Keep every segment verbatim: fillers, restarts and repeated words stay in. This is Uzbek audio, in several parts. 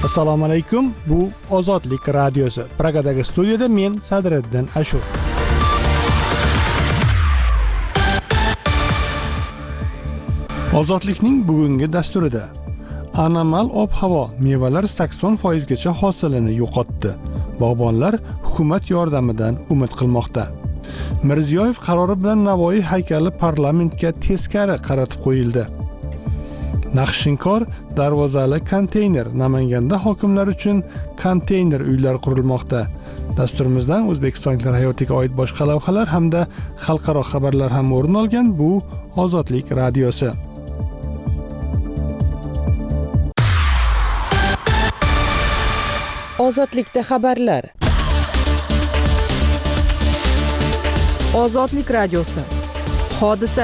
Assalomu alaykum. Bu Ozodlik radiosi. Pragadagi studiyada men Sadriddin Ashur. Ozodlikning bugungi dasturida anomal ob-havo mevalar sakson foiz gacha hosilini yo'qotdi. Bog'bonlar hukumat yordamidan umid qilmoqda. Mirziyoyev qarori bilan Navoiy haykali parlamentga teskari qaratib qo'yildi. Naqshinkor darvozali konteyner. Namanganda hokimlar uchun konteyner uylar qurilmoqda. Dasturimizdan O'zbekistonliklar hayotiga oid boshqa lavhalar hamda xalqaro xabarlar ham o'rin olgan. Bu Ozodlik radiosi. Ozodlikda xabarlar. Ozodlik radiosi. Hodisa.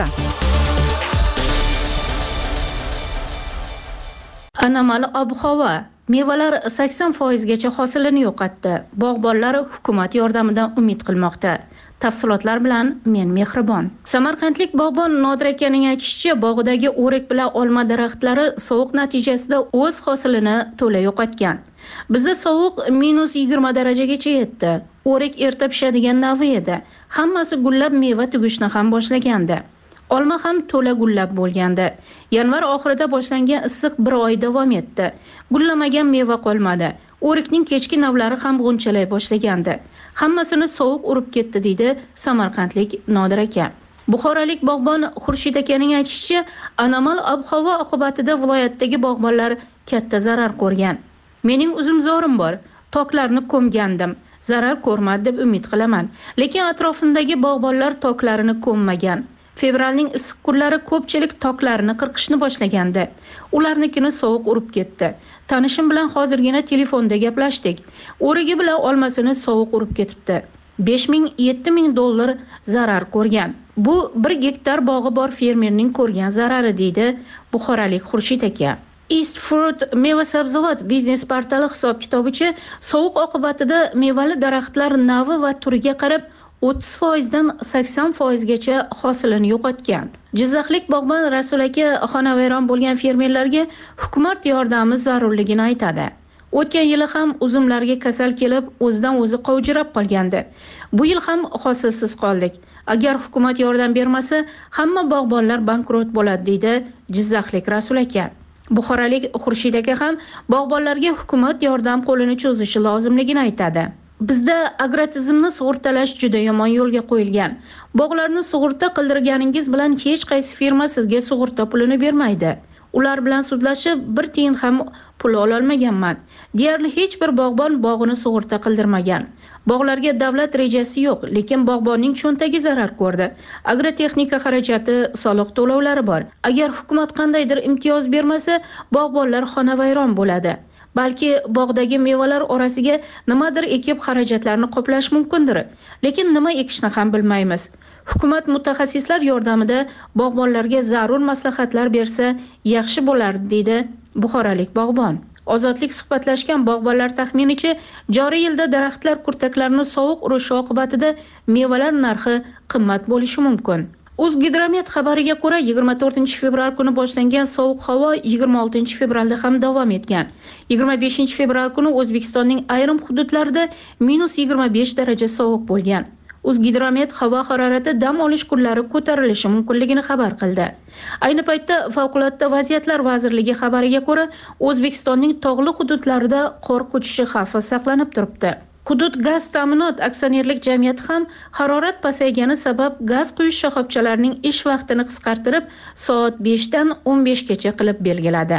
Anomal ob-havo mevalar sakson foiz gacha hosilini yo'qotdi. Bog'bonlar hukumat yordamidan umid qilmoqda. Tafsilotlar bilan men Mehribon. Samarqandlik bog'bon Nodir akaning aytishicha, bog'idagi o'rik bilan olma daraxtlari sovuq natijasida o'z hosilini to'la yo'qotgan. Bizda sovuq minus yigirma darajagacha yetdi. O'rik erta pishadigan navi edi. Hammasi gullab meva tugishni ham boshlagandi. Olma ham to'la gullab bo'lgandi. Yanvar oxirida boshlangan issiq bir oy davom etdi. Gullamagan meva qolmadi. O'rikning kechki navlari ham g'unchalay boshlagandi. Hammasini sovuq urib ketdi, deydi samarqandlik Nodir aka. Buxorolik bog'bon Xurshid akaning aytishicha, anomal ob-havo oqibatida viloyatdagi bog'bonlar katta zarar ko'rgan. Mening uzumzorim bor, toklarni ko'mgandim. Zarar ko'rmadi deb umid qilaman. Lekin atrofimdagi bog'bonlar toklarini ko'mmagan. Fevralning issiq kunlari ko'pchilik toklarini qirqishni boshlagandi. Ularnikini sovuq urib ketdi. Tanishim bilan hozirgina telefonda gaplashdik. O'rigi bilan olmasini sovuq urib ketibdi. besh ming yetti ming dollar zarar ko'rgan. Bu bir gektar bog'i bor fermerning ko'rgan zarari, deydi Buxorolik Xurshid aka. East Fruit meva sabzavot biznes portali hisob-kitobicha sovuq oqibatida mevali daraxtlar navi va turiga qarab o'ttiz foiz dan sakson foiz gacha hosilini yo'qotgan. Jizzaxlik bog'bon Rasul aka xonavayron bo'lgan fermerlarga hukumat yordami zarurligini aytadi. O'tgan yili ham uzumlarga kasal kelib, o'zidan o'zi qovjirab qolgandi. Bu yil ham hosilsiz qoldik. Agar hukumat yordam bermasa, hamma bog'bonlar bankrot bo'ladi, deydi Jizzaxlik Rasul aka. Buxorolik Xurshid aka ham bog'bonlarga hukumat yordam qo'lini cho'zishi lozimligini aytadi. Bizda agrotizimni sug'urtalash juda yomon yo'lga qo'yilgan. Bog'larni sug'urta qildirganingiz bilan hech qaysi firma sizga sug'urta pulini bermaydi. Ular bilan sudlashib bir tiyin ham pul ola olmaganman. Deyarli hech bir bog'bon bog'ini sug'urta qildirmagan. Bog'larga davlat rejasi yo'q, lekin bog'bonning cho'ntagi zarar ko'rdi. Agrotexnika xarajati, soliq to'lovlari bor. Agar hukumat qandaydir imtiyoz bermasa, bog'bonlar xonavayron bo'ladi. Balki bog'dagi mevalar orasiga nimadir ekib xarajatlarni qoplash mumkindir. Lekin nima ekishni ham bilmaymiz. Hukumat mutaxassislar yordamida bog'bonlarga zarur maslahatlar bersa yaxshi bo'lardi, deydi Buxorolik bog'bon. Ozodlik suhbatlashgan bog'bonlar taxminicha, joriy yilda daraxtlar kurtaklarini sovuq urishi oqibatida mevalar narxi qimmat bo'lishi mumkin. O'zgidromet xabariga ko'ra, yigirma to'rtinchi fevral kuni boshlangan sovuq havo yigirma oltinchi fevralda ham davom etgan. yigirma beshinchi fevral kuni O'zbekistonning ayrim hududlarida minus yigirma besh daraja sovuq bo'lgan. O'zgidromet havo harorati dam olish kunlari ko'tarilishi mumkinligini xabar qildi. Ayni paytda Favqulodda vaziyatlar vazirligi xabariga ko'ra, O'zbekistonning tog'li hududlarida qor ko'chishi xavfi saqlanib turibdi. Hudud gaz ta'minot aksionerlik jamiyati ham harorat pasaygani sabab gaz quyish shoxobchalarining ish vaqtini qisqartirib, soat besh dan o'n besh gacha qilib belgiladi.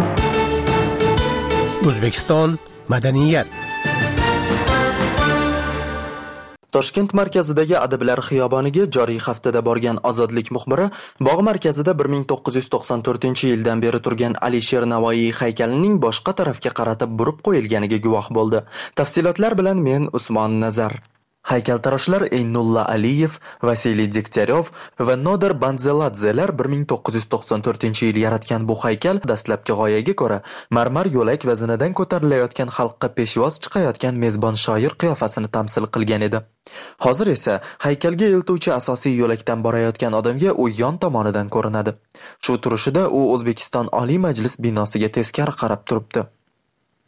O'zbekiston madaniyat. Toshkent markazidagi Adiblar xiyoboniga joriy haftada borgan Ozodlik muxbiri bog' markazida bir ming to'qqiz yuz to'qson to'rtinchi yildan beri turgan Alisher Navoiy haykalining boshqa tarafga qaratib burib qo'yilganiga guvoh bo'ldi. Tafsilotlar bilan men Usmon Nazar. Haykaltaroshlar Eynulla Aliyev, Vasiliy Degtyaryov va Nodir Banzeladzelar bir ming to'qqiz yuz to'qson to'rtinchi yil yaratgan bu haykal dastlabki g'oyaga ko'ra marmar yo'lak vaznidan ko'tarilayotgan xalqqa peshvoz chiqayotgan mezbon shoir qiyofasini tamsil qilgan edi. Hozir esa haykalga eltuvchi asosiy yo'lakdan borayotgan odamga u yon tomonidan ko'rinadi. Shu turishida u O'zbekiston Oliy Majlis binosiga teskari qarab turibdi.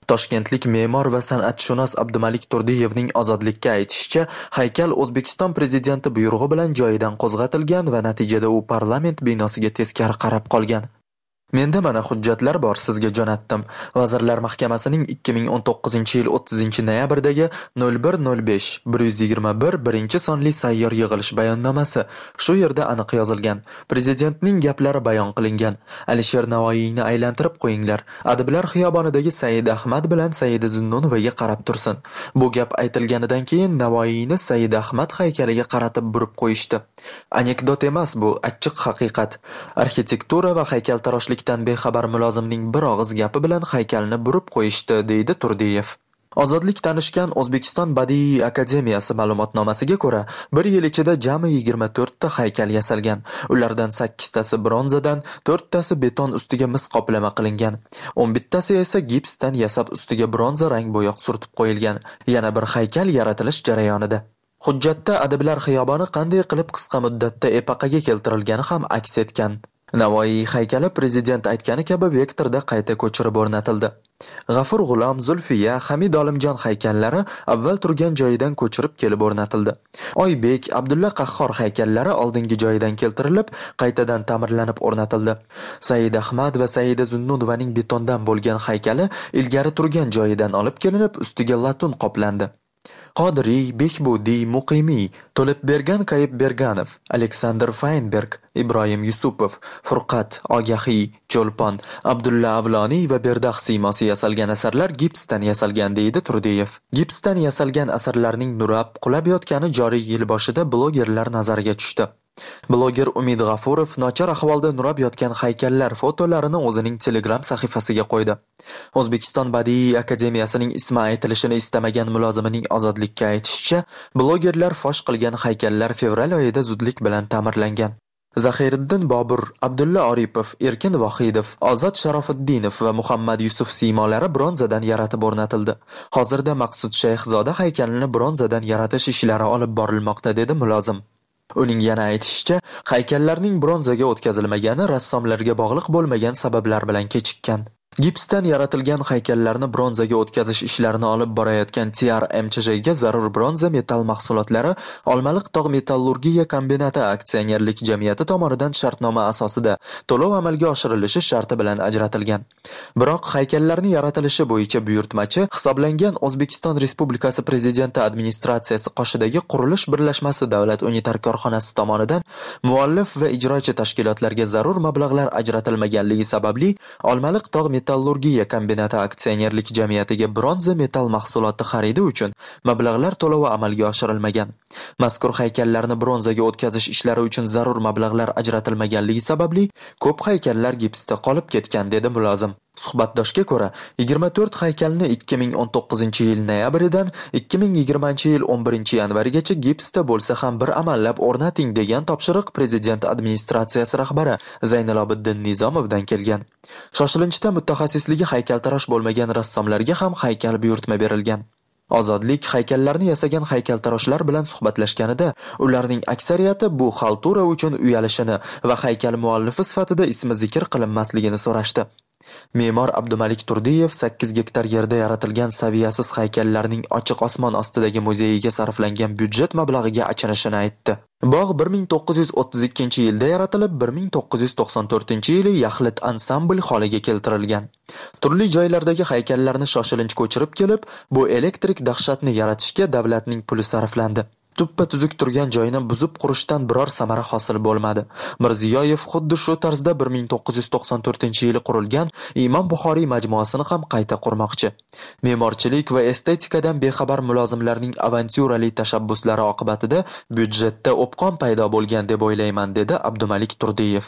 Toshkentlik me'mor va san'atshunos Abdumalik Turdiyevning ozodlikka aytishicha, haykal O'zbekiston prezidenti buyrug'i bilan joyidan qo'zg'atilgan va natijada u parlament binosiga teskari qarab qolgan. Menda mana hujjatlar bor, sizga jo'natdim. Vazirlar Mahkamasining ikki ming o'n to'qqizinchi yil o'ttizinchi noyabrdagi nol bir nol besh bir yuz yigirma bir birinchi sonli sayyor yig'ilish bayonnomasi. Shu yerda aniq yozilgan. Prezidentning gaplari bayon qilingan. Alisher Navoiyni aylantirib qo'yinglar. Adiblar xiyobonidagi Said Ahmad bilan Saida Zunnunovaga qarab tursin. Bu gap aytilganidan keyin Navoiyni Said Ahmad haykaliga qaratib burib qo'yishdi. Anekdot emas bu, achchiq haqiqat. Arxitektura va haykaltaroshlik bexabar mulozimning bir og'iz gapi bilan haykalni burib qo'yishdi, deydi Turdiyev. Ozodlik tanishgan O'zbekiston Badiiy akademiyasi ma'lumotnomasiga ko'ra, bir yil ichida jami yigirma to'rt ta haykal yasalgan. Ulardan sakkiz tasi bronzadan, to'rt tasi beton ustiga mis qoplama qilingan. o'n bittasi esa gipsdan yasab ustiga bronza rang bo'yoq surtib qo'yilgan. Yana bir haykal yaratilish jarayonida. Hujjatda adiblar xiyoboni qanday qilib qisqa muddatda epaqaga keltirilgani ham aks etgan. Navoiy haykali prezident aytgani kabi vektorda qayta ko'chirib o'rnatildi. G'afur G'ulom, Zulfiya, Hamid Olimjon haykallari avval turgan joyidan ko'chirib kelib o'rnatildi. Oybek, Abdulla Qahhor haykallari oldingi joyidan keltirilib, qaytadan ta'mirlanib o'rnatildi. Said Ahmad va Saida Zunnunovaning betondan bo'lgan haykali ilgari turgan joyidan olib kelinib, ustiga latun qoplandi. Qodiriy, Behbudiy, Muqimiy, To'libbergan Qayibberganov, Aleksandr Feinberg, Ibrohim Yusupov, Furqat, Ogahiy, Cho'lpon, Abdulla Avloniy va Berdax siymosi yasalgan asarlar gipsdan yasalgan, deydi Turdiyev. Gipsdan yasalgan asarlarning nurab, qulab yotgani joriy yil boshida blogerlar nazariga tushdi. Bloger Umid G'afurov nochar ahvolda nurab yotgan haykallar fotolarini o'zining Telegram sahifasiga qo'ydi. O'zbekiston Badiiy akademiyasining ismi aytilishini istamagan mulozimining ozodlikka aytishicha, blogerlar fosh qilgan haykallar fevral oyida zudlik bilan ta'mirlangan. Zahiriddin Bobur, Abdulla Oripov, Erkin Vohidov, Ozod Sharofiddinov va Muhammad Yusuf siymolari bronzadan yaratib o'rnatildi. Hozirda Maqsud Shayxzoda haykalini bronzadan yaratish ishlari olib borilmoqda, dedi mulozim. Uning yana aytishicha, haykallarning bronzaga o'tkazilmagani rassomlarga bog'liq bo'lmagan sabablar bilan kechikkan. Gipsdan yaratilgan haykallarni bronzaga o'tkazish ishlarini olib borayotgan T R M C J ga zarur bronza metall mahsulotlari Olmaliq tog' metallurgiya kombinati aksionerlik jamiyati tomonidan shartnoma asosida to'lov amalga oshirilishi sharti bilan ajratilgan. Biroq haykallarni yaratilishi bo'yicha buyurtmachi hisoblangan O'zbekiston Respublikasi Prezidenti administratsiyasi qoshidagi qurilish birlashmasi davlat unitar korxonasi tomonidan muallif va ijrochi tashkilotlarga zarur mablag'lar ajratilmaganligi sababli Olmaliq tog' metallurgiya kombinati aksionerlik jamiyatiga bronza metall mahsuloti xaridi uchun mablag'lar to'lovi amalga oshirilmagan. Mazkur haykallarni bronzaga o'tkazish ishlari uchun zarur mablag'lar ajratilmaganligi sababli ko'p haykallar gipsda qolib ketgan, dedi mulozim. Suhbatdoshga ko'ra, yigirma to'rt haykalni ikki ming o'n to'qqizinchi yil noyabridan ikki ming yigirmanchi yil o'n birinchi yanvarigacha gipsda bo'lsa ham bir amallab o'rnating degan topshiriq prezident administratsiyasi rahbari Zaynalobiddin Nizomovdan kelgan. Shoshilinchda mutaxassisligi haykaltarosh bo'lmagan rassomlarga ham haykal buyurtma berilgan. Ozodlik haykallarni yasagan haykaltaroshlar bilan suhbatlashganida ularning aksariyati bu xaltura uchun uyalishini va haykal muallifi sifatida ismi zikr qilinmasligini so'rashdi. Me'mor Abdumalik Turdiyev sakkiz gektar yerda yaratilgan saviyasiz haykallarning ochiq osmon ostidagi muzeyiga sarflangan byudjet mablag'iga achinishini aytdi. Bog' bir ming to'qqiz yuz o'ttiz ikkinchi yilda yaratilib, bir ming to'qqiz yuz to'qson to'rtinchi yili yaxlit ansambl holiga keltirilgan. Turli joylardagi haykallarni shoshilinch ko'chirib kelib, bu elektrik dahshatni yaratishga davlatning puli sarflandi. Tuppa tuzuk turgan joyini buzib qurishdan biror samara hosil bo'lmadi. Mirziyoyev xuddi shu tarzda bir ming to'qqiz yuz to'qson to'rtinchi yili qurilgan Imom Buxoriy majmuasini ham qayta qurmoqchi. Me'morchilik va estetikadan bexabar mulozimlarning avantyurali tashabbuslari oqibatida byudjetda o'pqon paydo bo'lgan deb o'ylayman, dedi Abdumalik Turdiyev.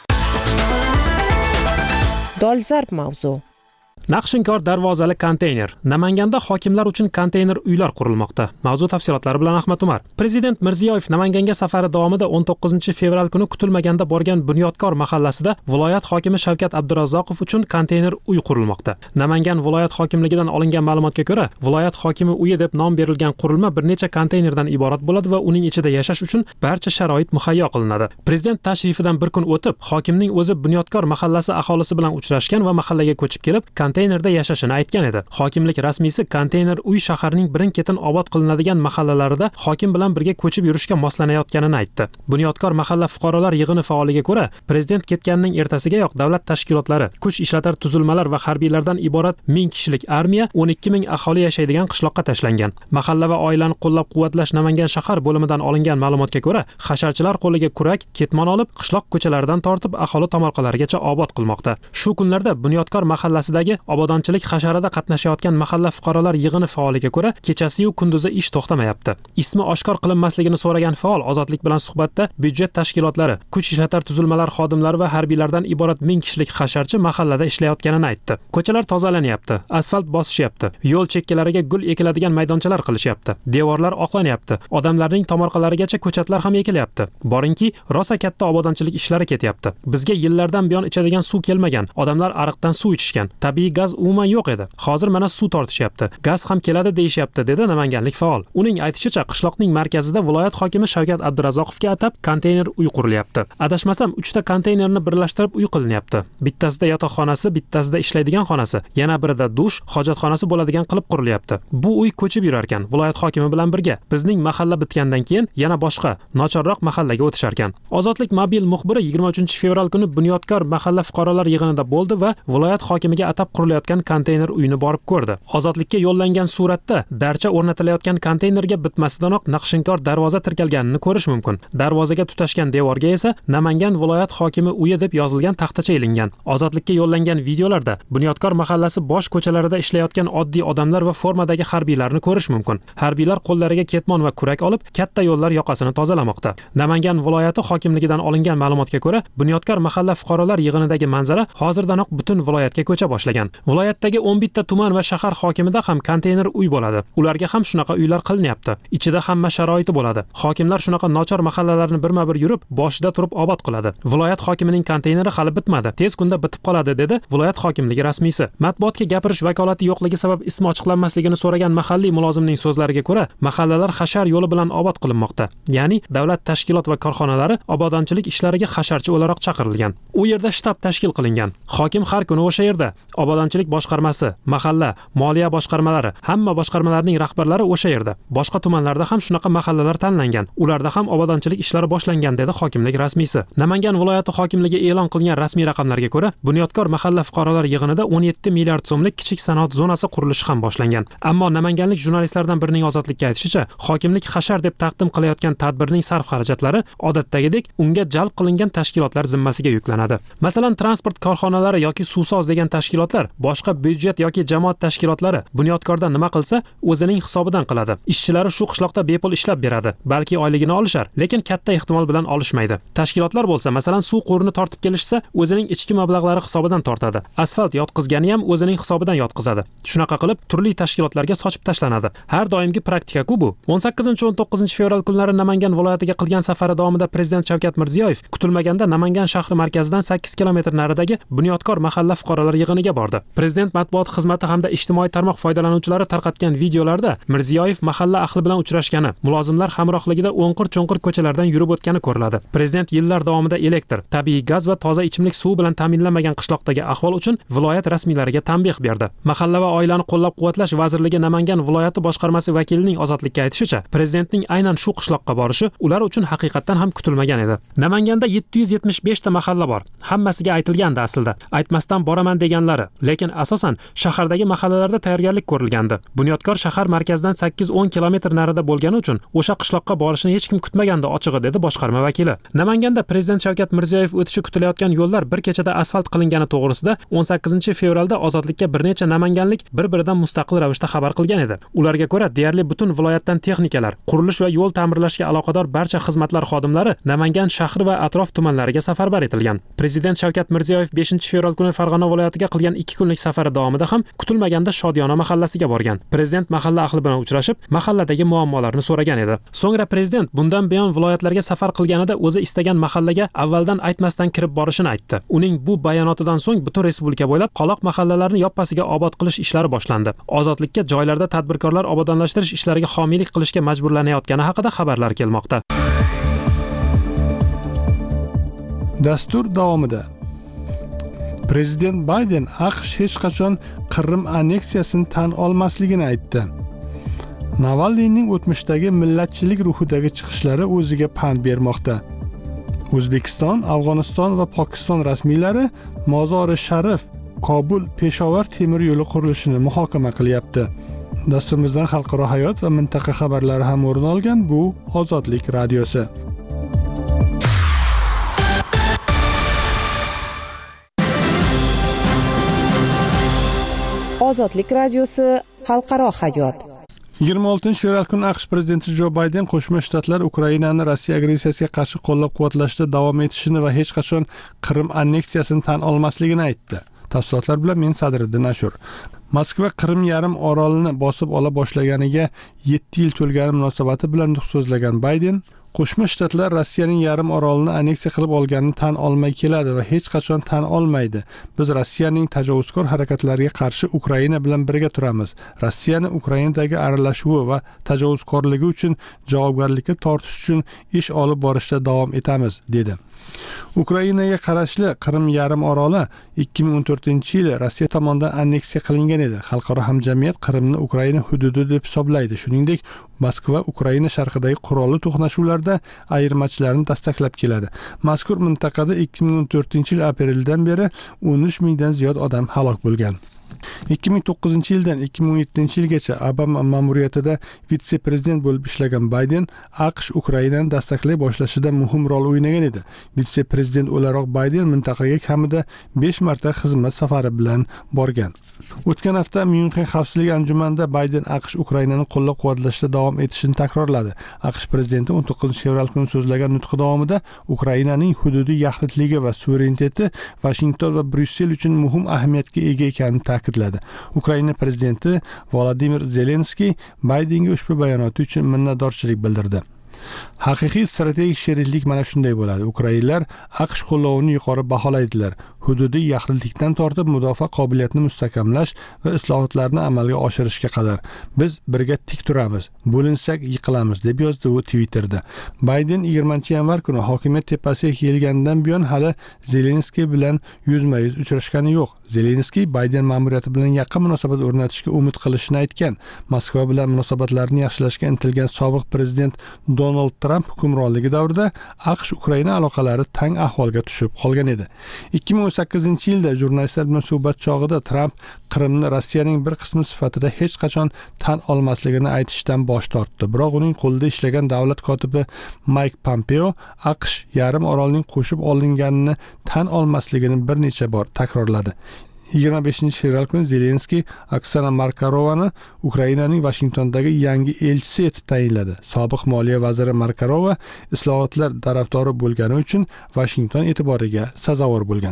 Dolzarb mavzu. Naqshinkor darvozali konteyner. Namanganda hokimlar uchun konteyner uylar qurilmoqda. Mavzu tafsilotlari bilan Ahmad Umar. Prezident Mirziyoyev Namanganga safari davomida o'n to'qqizinchi fevral kuni kutilmaganda borgan Bunyodkor mahallasida viloyat hokimi Shavkat Abdurazzoqov uchun konteyner uy qurilmoqda. Namangan viloyat hokimligidan olingan ma'lumotga ko'ra, viloyat hokimi uyi deb nom berilgan qurilma bir necha konteynerdan iborat bo'ladi va uning ichida yashash uchun barcha sharoit muhayyo qilinadi. Prezident tashrifidan bir kun o'tib, hokimning o'zi Bunyodkor mahallasi aholisi bilan uchrashgan va mahallaga ko'chib kelib, konteynerda yashashini aytgan edi. Hokimlik rasmiysi konteyner uy shaharning birin-ketin obod qilinadigan mahallalarida hokim bilan birga ko'chib yurishga moslanayotganini aytdi. Bunyodkor mahalla fuqarolar yig'ini faoliga ko'ra, prezident ketganining ertasigayoq davlat tashkilotlari, kuch ishlatar tuzilmalar va harbiylardan iborat ming kishilik armiya o'n ikki ming aholi yashaydigan qishloqqa tashlangan. Mahalla va oilani qo'llab-quvvatlash Namangan shahar bo'limidan olingan ma'lumotga ko'ra, hasharchilar qo'liga kurak, ketmon olib, qishloq ko'chalaridan tortib aholi tomorqalarigacha obod qilmoqda. Shu kunlarda Bunyodkor mahallasidagi obodonchilik hasharida qatnashayotgan mahalla fuqarolar yig'ini faoliga ko'ra, kechasi-yu kunduzi ish to'xtamayapti. Ismi oshkor qilinmasligini so'ragan faol Ozodlik bilan suhbatda byudjet tashkilotlari, kuch ishlatar tuzilmalar xodimlari va harbiylardan iborat ming kishilik hasharchi mahallada ishlayotganini aytdi. Ko'chalar tozalanyapti, asfalt bosishyapti, yo'l chekkalariga gul ekiladigan maydonchalar qilishyapti, devorlar oqlanyapti, odamlarning tomorqalarigacha ko'chatlar ham ekilyapti. Boringki, rosa katta obodonchilik ishlari ketyapti. Bizga yillardan buyon ichadigan suv kelmagan, odamlar ariqdan suv ichishgan, tabiiy gaz umuman yo'q edi. Hozir mana suv tortishyapti, gaz ham keladi deyishyapti, dedi namanganlik faol. Uning aytishicha, qishloqning markazida viloyat hokimi Shavkat Abdurazzoqovga atab konteyner uy qurilyapti. Adashmasam uchta konteynerni birlashtirib uy qilinyapti. Bittasida yotoqxonasi, bittasida ishlaydigan xonasi, yana birida dush, hojatxonasi bo'ladigan qilib qurilyapti. Bu uy ko'chib yurar ekan, viloyat hokimi bilan birga. Bizning mahalla bitgandan keyin yana boshqa, nochorroq mahallaga o'tishar ekan. Ozodlik mobil muxbiri yigirma uchinchi fevral kuni Bunyodkor mahalla fuqarolar yig'inida bo'ldi va viloyat hokimiga atab qurilayotgan konteyner uyni borib ko'rdi. Ozodlikka yo'llangan suratda darcha o'rnatilayotgan konteynerga bitmasidanoq naqshinkor darvoza tirkalganini ko'rish mumkin. Darvozaga tutashgan devorga esa Namangan viloyat hokimi uyi deb yozilgan taxtacha ilingan. Ozodlikka yo'llangan videolarda Bunyodkor mahallasi bosh ko'chalarida ishlayotgan oddiy odamlar va formadagi harbiylarni ko'rish mumkin. Harbiylar qo'llariga ketmon va kurak olib, katta yo'llar yoqasini tozalamoqda. Namangan viloyati hokimligidan olingan ma'lumotga ko'ra, Bunyodkor mahalla fuqarolar yig'inidagi manzara hozirdanoq butun viloyatga ko'cha boshlagan. Viloyatdagi o'n bitta tuman va shahar hokimida ham konteyner uy bo'ladi. Ularga ham shunaqa uylar qilinyapti. Ichida hamma sharoiti bo'ladi. Hokimlar shunaqa nochor mahallalarni birma-bir yurib, boshida turib obod qiladi. Viloyat hokimining konteyneri hali bitmadi. Tez kunda bitib qoladi, dedi viloyat hokimligi rasmiysi. Matbuotga gapirish vakolati yo'qligi sabab ismi ochiqlanmasligini so'ragan mahalliy mulozimning so'zlariga ko'ra, mahallalar hashar yo'li bilan obod qilinmoqda. Ya'ni davlat tashkilot va korxonalari obodonchilik ishlariga hasharchi o'laroq chaqirilgan. U yerda shtab tashkil qilingan. Hokim har kuni o'sha yerda. Obodonchilik boshqarmasi, mahalla, moliya boshqarmalari, hamma boshqarmalarning rahbarlari o'sha yerda. Boshqa tumanlarda ham shunaqa mahallalar tanlangan. Ularda ham obodonchilik ishlari boshlangan, dedi hokimlik rasmiysi. Namangan viloyati hokimligi e'lon qilgan rasmiy raqamlarga ko'ra, Bunyodkor mahalla fuqarolar yig'inida o'n yetti milliard so'mlik kichik sanoat zonasi qurilishi ham boshlangan. Ammo namanganlik jurnalistlardan birining Ozodlikka aytishicha, hokimlik hashar deb taqdim qilayotgan tadbirning sarf xarajatlari odatdagidek unga jalb qilingan tashkilotlar zimmasiga yuklanadi. Masalan, transport korxonalari yoki suvsoz degan tashkilotlar, boshqa byudjet yoki jamoat tashkilotlari Bunyodkorda nima qilsa, o'zining hisobidan qiladi. Ishchilari shu qishloqda bepul ishlab beradi. Balki oyligini olishar, lekin katta ehtimol bilan olishmaydi. Tashkilotlar bo'lsa, masalan, suv qurini tortib kelishsa, o'zining ichki mablag'lari hisobidan tortadi. Asfalt yotqizgani ham o'zining hisobidan yotqizadi. Shunaqa qilib turli tashkilotlarga sochib tashlanadi. Har doimgi praktika-ku bu. o'n sakkizinchi o'n to'qqizinchi fevral kunlari Namangan viloyatiga qilgan safari davomida prezident Shavkat Mirziyoyev kutilmaganda Namangan shahri markazidan sakkiz kilometr naridagi Bunyodkor mahalla fuqarolar yig'iniga bordi. Prezident matbuot xizmati hamda ijtimoiy tarmoq foydalanuvchilari tarqatgan videolarda Mirziyoyev mahalla ahli bilan uchrashgani, mulozimlar hamrohligida o'nqir-cho'nqir ko'chalardan yurib o'tgani ko'riladi. Prezident yillar davomida elektr, tabiiy gaz va toza ichimlik suvi bilan ta'minlanmagan qishloqdagi ahvol uchun viloyat rasmiylariga tanbeh berdi. Mahalla va oilani qo'llab-quvvatlash vazirligi Namangan viloyati boshqarmasi vakilining Ozodlikka aytishicha, prezidentning aynan shu qishloqqa borishi ular uchun haqiqatan ham kutilmagan edi. Namanganda yetti yuz yetmish besh ta mahalla bor. Hammasiga aytilgandi aslida. Aytmasdan boraman deganlari, lekin asosan shahardagi mahallalarda tayyorgarlik ko'rilgandi. Bunyodkor shahar markazidan sakkiz o'n kilometr narida bo'lgani uchun o'sha qishloqqa borishni hech kim kutmagandi, ochig'i, dedi boshqarma vakili. Namanganda prezident Shavkat Mirziyoyev o'tishi kutilayotgan yo'llar bir kechada asfalt qilingani to'g'risida o'n sakkizinchi fevralda Ozodlikka bir necha namanganlik bir-biridan mustaqil ravishda xabar qilgan edi. Ularga ko'ra, deyarli butun viloyatdan texnikalar, qurilish va yo'l ta'mirlashga aloqador barcha xizmatlar xodimlari Namangan shahri va atrof tumanlariga safarbar etilgan. Prezident Shavkat Mirziyoyev beshinchi fevral kuni Farg'ona viloyatiga qilgan ikki kunlik safari davomida ham kutilmaganda Shodiyona mahallasiga borgan. Prezident mahalla ahli bilan uchrashib, mahalladagi muammolarni so'ragan edi. So'ngra prezident bundan buyon viloyatlarga safar qilganida o'zi istagan mahallaga avvaldan aytmasdan kirib borishini aytdi. Uning bu bayonotidan so'ng butun respublika bo'ylab qoloq mahallalarni yoppasiga obod qilish ishlari boshlandi. Ozodlikka joylarda tadbirkorlar obodonlashtirish ishlariga homiylik qilishga majburlanayotgani haqida xabarlar kelmoqda. Dastur davomida Prezident Bayden AQSh hech qachon Qrim anneksiyasini tan olmasligini aytdi. Navalniyning o'tmishdagi millatchilik ruhidagi chiqishlari o'ziga pand bermoqda. O'zbekiston, Afg'oniston va Pokiston rasmiylari Mozori Sharif, Kobul, Peshovar temir yo'li qurilishini muhokama qilyapti. Dasturimizdan xalqaro hayot va mintaqa xabarlari ham o'rin olgan. Bu Ozodlik radiosi. Ozodlik radiosi xalqaro hayot. yigirma oltinchi fevral kuni AQSh prezidenti Jo Bayden Qo'shma Shtatlar Ukrainani Rossiya agressiyasiga qarshi qo'llab-quvvatlashda davom etishini va hech qachon Qrim anneksiyasini tan olmasligini aytdi. Tafsilotlar bilan men Sadriddin Ashur. Moskva Qrim yarim orolini bosib ola boshlaganiga yetti yil to'lgani munosabati bilan nutq so'zlagan Bayden, Qo'shma Shtatlar Rossiyaning yarim orolini anneksiya qilib olganini tan olmay keladi va hech qachon tan olmaydi. Biz Rossiyaning tajovuzkor harakatlariga qarshi Ukraina bilan birga turamiz. Rossiyani Ukrainadagi aralashuvi va tajovuzkorligi uchun javobgarlikka tortish uchun ish olib borishda davom etamiz, dedi. Ukrainaga qarashli Qrim yarim oroli ikki ming o'n to'rtinchi yili Rossiya tomonidan anneksiya qilingan edi. Xalqaro hamjamiyat Qrimni Ukraina hududi deb hisoblaydi. Shuningdek, Moskva Ukraina sharqidagi qurolli to'qnashuvlarda ayirmachilarni dastlab keladi. Mazkur mintaqada ikki ming o'n to'rtinchi yil apreldan beri o'n uch mingdan ziyod odam halok bo'lgan. ikki ming to'qqizinchi yildan ikki ming o'n yettinchi yilgacha Obama ma'muriyatida vitse-prezident bo'lib ishlagan Bayden AQSh Ukrainani dastaqlay boshlashida muhim rol o'ynagan edi. Vitse-prezident o'laroq Bayden mintaqaga kamida besh marta xizmat safari bilan borgan. O'tgan hafta Myunxen xavfsizlik anjumanida Bayden AQSh Ukrainani qo'llab-quvvatlashda davom etishini takrorladi. AQSh prezidenti o'n to'qqizinchi fevral kuni so'zlagan nutqi davomida Ukrainaning hududiy yaxlitligi va suvereniteti Washington va Bryussel uchun muhim ahamiyatga ega ekanini ta'kidladi. Ukraina prezidenti Volodimir Zelenskiy Baydenga ushbu bayonoti uchun minnatdorchilik bildirdi. Haqiqiy strategik sheriklik mana shunday bo'ladi. Ukrainlar AQSh qo'llovini yuqori baholaydilar. Hududiy yaxlitlikdan tortib mudofaa qobiliyatini mustahkamlash va islohotlarni amalga oshirishga qadar biz birga tik turamiz. Bo'linsak yiqilamiz, deb yozdi u Twitterda. Bayden yigirmanchi yanvar kuni hokimiyat tepasiga kelgandan buyon hali Zelenskiy bilan yuzma-yuz uchrashgani yo'q. Zelenskiy Bayden ma'muriyati bilan yaqin munosabat o'rnatishga umid qilishini aytgan. Moskva bilan munosabatlarni yaxshilashga intilgan sobiq prezident Donald Trump hukmronligi davrida AQSh Ukraina aloqalari tang ahvolga tushib qolgan edi. ikki ming o'n sakkizinchi yilda jurnalistlar bilan suhbat chog'ida Trump Qrimni Rossiyaning bir qismi sifatida hech qachon tan olmasligini aytishdan bosh tortdi. Biroq uning qo'lida ishlagan davlat kotibi Mike Pompeo AQSh yarim orolning qo'shib olinganini tan olmasligini bir necha bor takrorladi. yigirma beshinchi fevral kuni Zelenskiy Oksana Markarovani Ukrainaning Washingtondagi yangi elchisi etib tayinladi. Sobiq moliya vaziri Markarova islohotlar tarafdori bo'lgani uchun Washington e'tiboriga sazovor bo'lgan.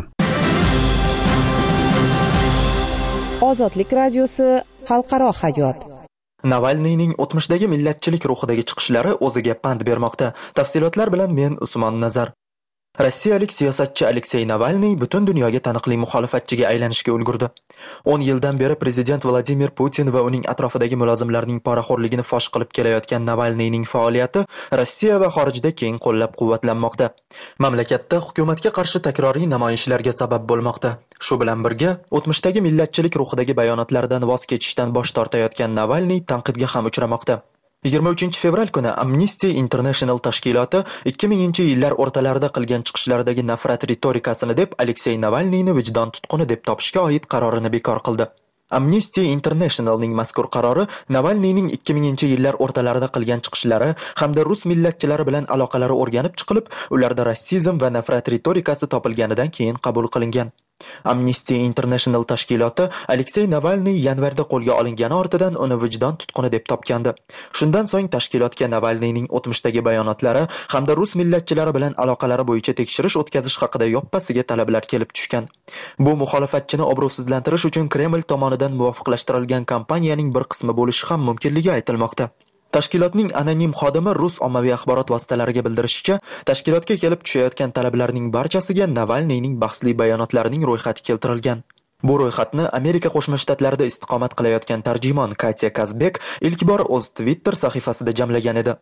Ozodlik radiosi xalqaro hayot. Navalniyning o'tmishdagi millatchilik ruhidagi chiqishlari o'ziga pand bermoqda. Tafsilotlar bilan men Usmon Nazar. Rossiyalik siyosatchi Aleksey Navalniy butun dunyoga taniqli muxolifatchiga aylanishga ulgurdi. o'n yildan beri prezident Vladimir Putin va uning atrofidagi mulozimlarning poraxo'rligini fosh qilib kelayotgan Navalniyning faoliyati Rossiya va xorijda keng qo'llab-quvvatlanmoqda. Mamlakatda hukumatga qarshi takroriy namoyishlarga sabab bo'lmoqda. Shu bilan birga, o'tmishdagi millatchilik ruhidagi bayonotlardan voz kechishdan bosh tortayotgan Navalniy tanqidga ham uchramoqda. yigirma uchinchi fevral kuni Amnesty International tashkiloti ikki minginchi yillar o'rtalarida qilgan chiqishlaridagi nafrat ritorikasini deb Aleksey Navalniyni vijdon tutquni deb topishga oid qarorini bekor qildi. Amnesty Internationalning mazkur qarori Navalniyning ikki minginchi yillar o'rtalarida qilgan chiqishlari hamda rus millatchilari bilan aloqalari o'rganib chiqilib, ularda rassizm va nafrat ritorikasi topilganidan keyin qabul qilingan. Amnesty International tashkiloti Aleksey Navalniy yanvarda qo'lga olingani ortidan uni vijdon tutquni deb topgandi. Shundan so'ng tashkilotga Navalniyning o'tmishdagi bayonotlari hamda rus millatchilari bilan aloqalari bo'yicha tekshirish o'tkazish haqida yoppasiga talablar kelib tushgan. Bu muxolifatchini obro'sizlantirish uchun Kreml tomonidan muvofiqlashtirilgan kampaniyaning bir qismi bo'lishi ham mumkinligi aytilmoqda. Tashkilotning anonim xodimi rus ommaviy axborot vositalariga bildirishicha, tashkilotga kelib tushayotgan talablarning barchasiga Navalniyning bahsli bayonotlarining ro'yxati keltirilgan. Bu ro'yxatni Amerika Qo'shma Shtatlarida istiqomat qilayotgan tarjimon Katya Kazbek ilk bor o'z Twitter sahifasida jamlagan edi.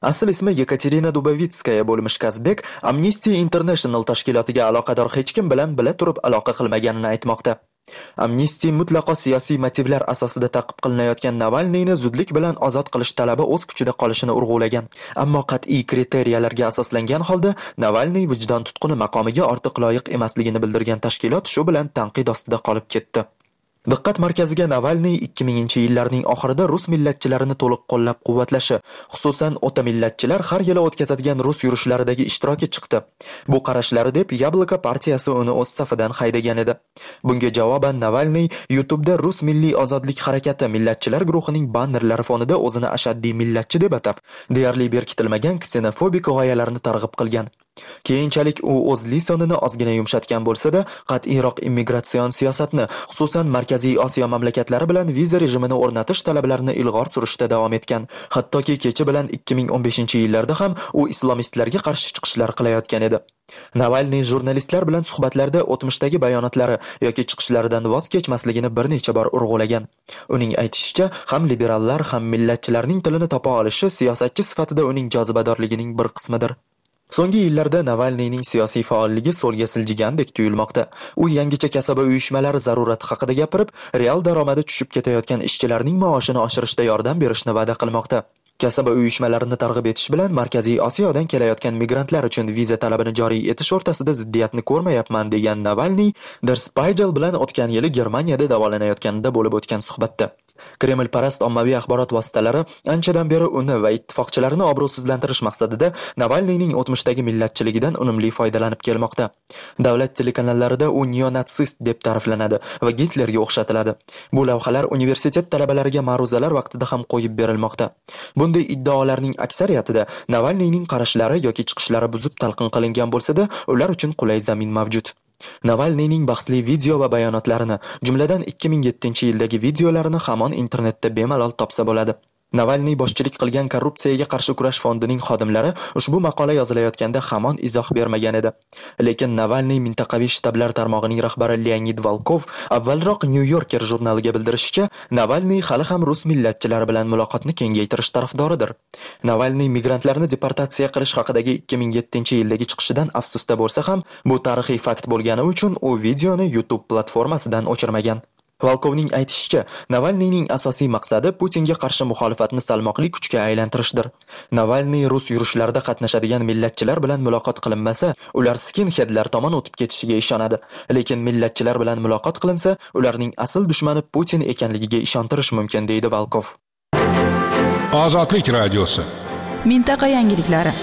Asl ismi Yekaterina Dubovitskaya bo'lmish Kazbek Amnesty International tashkilotiga aloqador hech kim bilan bila turib aloqa qilmaganini aytmoqda. Amnesty mutlaqo siyosiy motivlar asosida ta'qib qilinayotgan Navalniyni zudlik bilan ozod qilish talabi o'z kuchida qolishini urg'ulagan. Ammo qat'iy kriteriyalarga asoslangan holda Navalniy vijdon tutquni maqomiga ortiq loyiq emasligini bildirgan tashkilot shu bilan tanqid ostida qolib ketdi. Diqqat markaziga Navalniy ikki minginchi yillarning oxirida rus millatchilarini to'liq qo'llab-quvvatlashi, xususan o'ta millatchilar har yili o'tkazadigan rus yurishlaridagi ishtiroki chiqdi. Bu qarashlari deb Yabloko partiyasi uni o'z safidan haydagan edi. Bunga javoban Navalniy YouTube'da Rus milliy ozodlik harakati millatchilar guruhining bannerlari fonida o'zini ashaddiy millatchi deb atab, deyarli berkitilmagan ksenofobik g'oyalarni targ'ib qilgan. Keyinchalik u o'z lisonini ozgina yumshatgan bo'lsa-da, qat'iyroq immigratsion siyosatni, xususan Markaziy Osiyo mamlakatlari bilan viza rejimini o'rnatish talablarini ilg'or surishda davom etgan. Hattoki kecha bilan ikki ming o'n beshinchi yillarda ham u islomistlarga qarshi chiqishlar qilayotgan edi. Navalniy jurnalistlar bilan suhbatlarda o'tmishdagi bayonotlari yoki chiqishlaridan voz kechmasligini bir necha bor urg'ulagan. Uning aytishicha, ham liberallar, ham millatchilarning tilini topa olishi siyosatchi sifatida uning jozibadorligining bir qismidir. So'nggi yillarda Navalniyning siyosiy faolligi so'lga siljigandek tuyulmoqda. U yangicha kasaba uyushmalari zarurati haqida gapirib, real daromadi tushib ketayotgan ishchilarning maoshini oshirishda yordam berishni va'da qilmoqda. Kasaba uyushmalarini targ'ib etish bilan Markaziy Osiyodan kelayotgan migrantlar uchun viza talabini joriy etish o'rtasida ziddiyatni ko'rmayapman degan Navalniy Der Spiegel bilan o'tgan yili Germaniyada davolanayotganida bo'lib o'tgan suhbatda. Kreml parast ommaviy axborot vositalari anchadan beri uni va ittifoqchilarini obro'sizlantirish maqsadida Navalniyning o'tmishdagi millatchiligidan unumli foydalanib kelmoqda. Davlat telekanallarida u neonatsist deb ta'riflanadi va Gitlerga o'xshatiladi. Bu lavhalar universitet talabalariga ma'ruzalar vaqtida ham qo'yib berilmoqda. Bunday iddaolarning aksariyatida Navalniyning qarashlari yoki chiqishlari buzib talqin qilingan bo'lsa-da, ular uchun qulay zamin mavjud. Navalniyning bahsli video va bayonotlarini, jumladan ikki ming yettinchi yildagi videolarini hamon internetda bemalol topsa bo'ladi. Navalniy boshchilik qilgan korrupsiyaga qarshi kurash fondining xodimlari ushbu maqola yozilayotganda hamon izoh bermagan edi. Lekin Navalniy mintaqaviy shtablar tarmog'ining rahbari Leonid Volkov avvalroq New Yorker jurnaliga bildirishicha, Navalniy hali ham rus millatchilari bilan muloqotni kengaytirish tarafdoridir. Navalniy migrantlarni deportatsiya qilish haqidagi ikki ming yettinchi yildagi chiqishidan afsusda bo'lsa ham, bu tarixiy fakt bo'lgani uchun u videoni YouTube platformasidan o'chirmagan. Volkovning aytishicha, Navalniyning asosiy maqsadi Putinga qarshi muxolifatni salmoqli kuchga aylantirishdir. Navalniy rus yurishlarida qatnashadigan millatchilar bilan muloqot qilinmasa, ular skinheadlar tomon o'tib ketishiga ishonadi. Lekin millatchilar bilan muloqot qilinsa, ularning asl dushmani Putin ekanligiga ishontirish mumkin, deydi Volkov. Ozodlik radiosi. Mintaqa yangiliklari.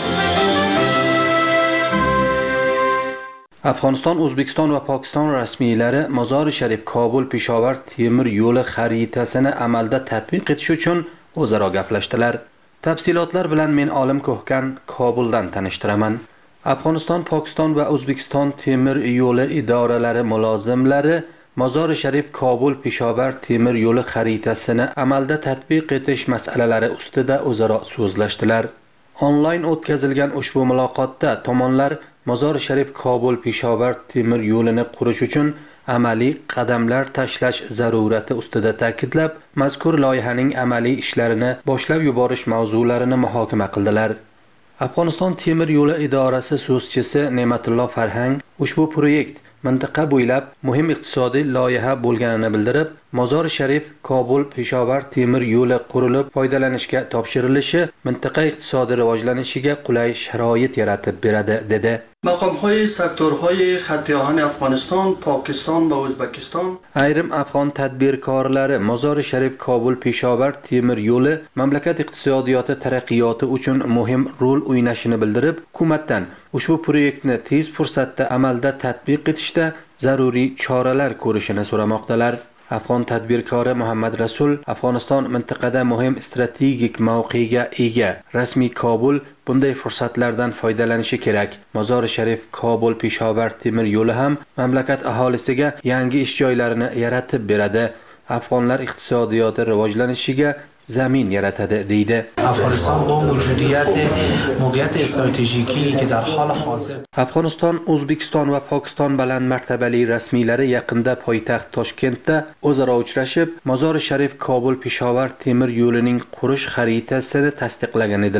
Afg'oniston, O'zbekiston va Pokiston rasmiylari Mozori Sharif Kobul Peshovar temir yo'li xaritasini amalda tatbiq etish uchun o'zaro gaplashdilar. Tafsilotlar bilan men Olim Ko'hkan Kobuldan tanishtiraman. Afg'oniston, Pokiston va O'zbekiston temir yo'li idoralari mulozimlari Mozori Sharif Kobul Peshovar temir yo'li xaritasini amalda tatbiq etish masalalari ustida o'zaro so'zlashdilar. Onlayn o'tkazilgan ushbu muloqotda tomonlar Mozori Sharif Kobul Peshovar temir yo'lini qurish uchun amaliy qadamlar tashlash zarurati ustida ta'kidlab, mazkur loyihaning amaliy ishlarini boshlab yuborish mavzularini muhokama qildilar. Afg'oniston temir yo'li idorasi so'zchisi Ne'matullo Farhang ushbu proyekt mintaqa bo'ylab muhim iqtisodiy loyiha bo'lganini bildirib, Mozori Sharif Kobul Peshovar temir yo'li qurilib foydalanishga topshirilishi mintaqa iqtisodiy rivojlanishiga qulay sharoit yaratib beradi, dedi. مقام‌های سکتورهای خط آهن افغانستان، پاکستان و ازبکستان ayrim afg'on tadbirkorlari Mozori Sharif Kobul Peshovar temir yo'li mamlakat iqtisodiyoti taraqqiyoti uchun muhim rol o'ynashini bildirib, hukumatdan ushbu proyektni tez fursatda amalda tatbiq etishda zaruriy choralar ko'rishini so'ramoqdalar. Afg'on tadbirkori Muhammad Rasul Afg'oniston mintaqada muhim strategik mavqega ega. Rasmiy Kobul bunday fursatlardan foydalanishi kerak. Mozori Sharif Kobul Peshovar temir yo'li ham mamlakat aholisiga yangi ish joylarini yaratib beradi. Afg'onlar iqtisodiyoti rivojlanishiga zamin yaratadi, deydi. Afg'oniston bu mavjudiyat موقعیت استراتژیکی که در حال حاضر Afg'oniston, O'zbekiston va Pokiston baland martabali rasmiylari yaqinda poytaxt Toshkentda o'zaro uchrashib, Mozori Sharif Kobul Peshovar temir yo'lining qurish xaritasini tasdiqlagan edilar.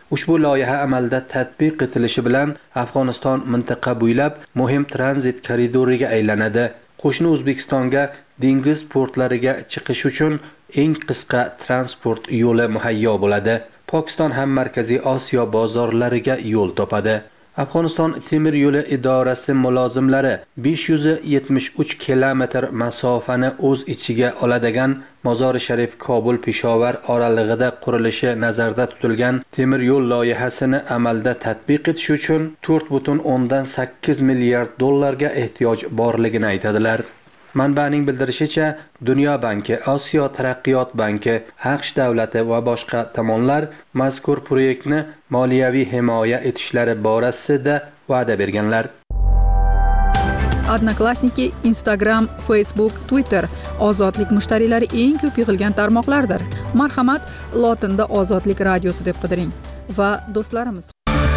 Ushbu loyiha amalda tatbiq etilishi bilan Afg'oniston mintaqa bo'ylab muhim tranzit koridoriga aylanadi. Qo'shni O'zbekistonga dengiz portlariga chiqish uchun eng qisqa transport yo'li muhayyo bo'ladi. Pokiston ham Markaziy Osiyo bozorlariga yo'l topadi. Afg'oniston temir yo'li idorasi mulozimlari besh yuz yetmish uch kilometr masofani o'z ichiga oladigan Mozori Sharif Kobul Peshovar oralig'ida qurilishi nazarda tutilgan temir yo'l loyihasini amalda tatbiq etish uchun to'rt butun o'ndan sakkiz milliard dollarga ehtiyoj borligini aytadilar. Manbaning bildirishicha, Dunyo banki, Osiyo taraqqiyot banki, AQSh davlati va boshqa tomonlar mazkur proyektni moliyaviy himoya etishlari borasida va'da berganlar. Odnoklassniki, Instagram, Facebook, Twitter ozodlik mushtariylari eng ko'p yig'ilgan tarmoqlardir. Marhamat, lotinda Ozodlik radiosi deb qidiring va do'stlarimiz.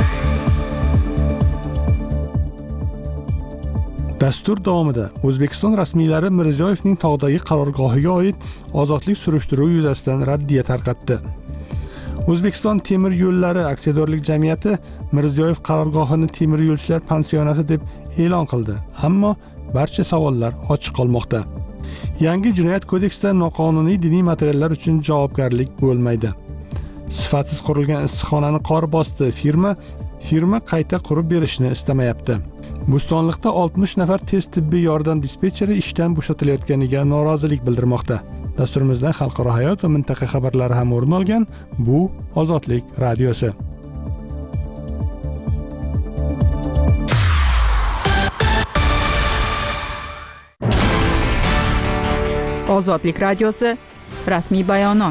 Dastur davomida O'zbekiston rasmiylari Mirziyoyevning tog'dagi qarorgohiga oid ozodlik surishtiruvi yuzasidan raddiya tarqatdi. O'zbekiston temir yo'llari aksiyadorlik jamiyati Mirziyoyev qarorgohini temir yo'lchilar pansionati deb e'lon qildi, ammo barcha savollar ochiq qolmoqda. Yangi jinoyat kodeksida noqonuniy diniy materiallar uchun javobgarlik bo'lmaydi. Sifatsiz qurilgan issiqxonani qor bosdi, firma firma qayta qurib berishni istamayapti. Bo'stonliqda oltmish nafar tez tibbiy yordam dispetcheri ishdan bo'shatilayotganiga norozilik bildirmoqda. Dasturimizdan xalqaro hayot va mintaqa xabarlari ham o'rin olgan. Bu Ozodlik radiosi. Ozodlik radiosi rasmiy bayonot.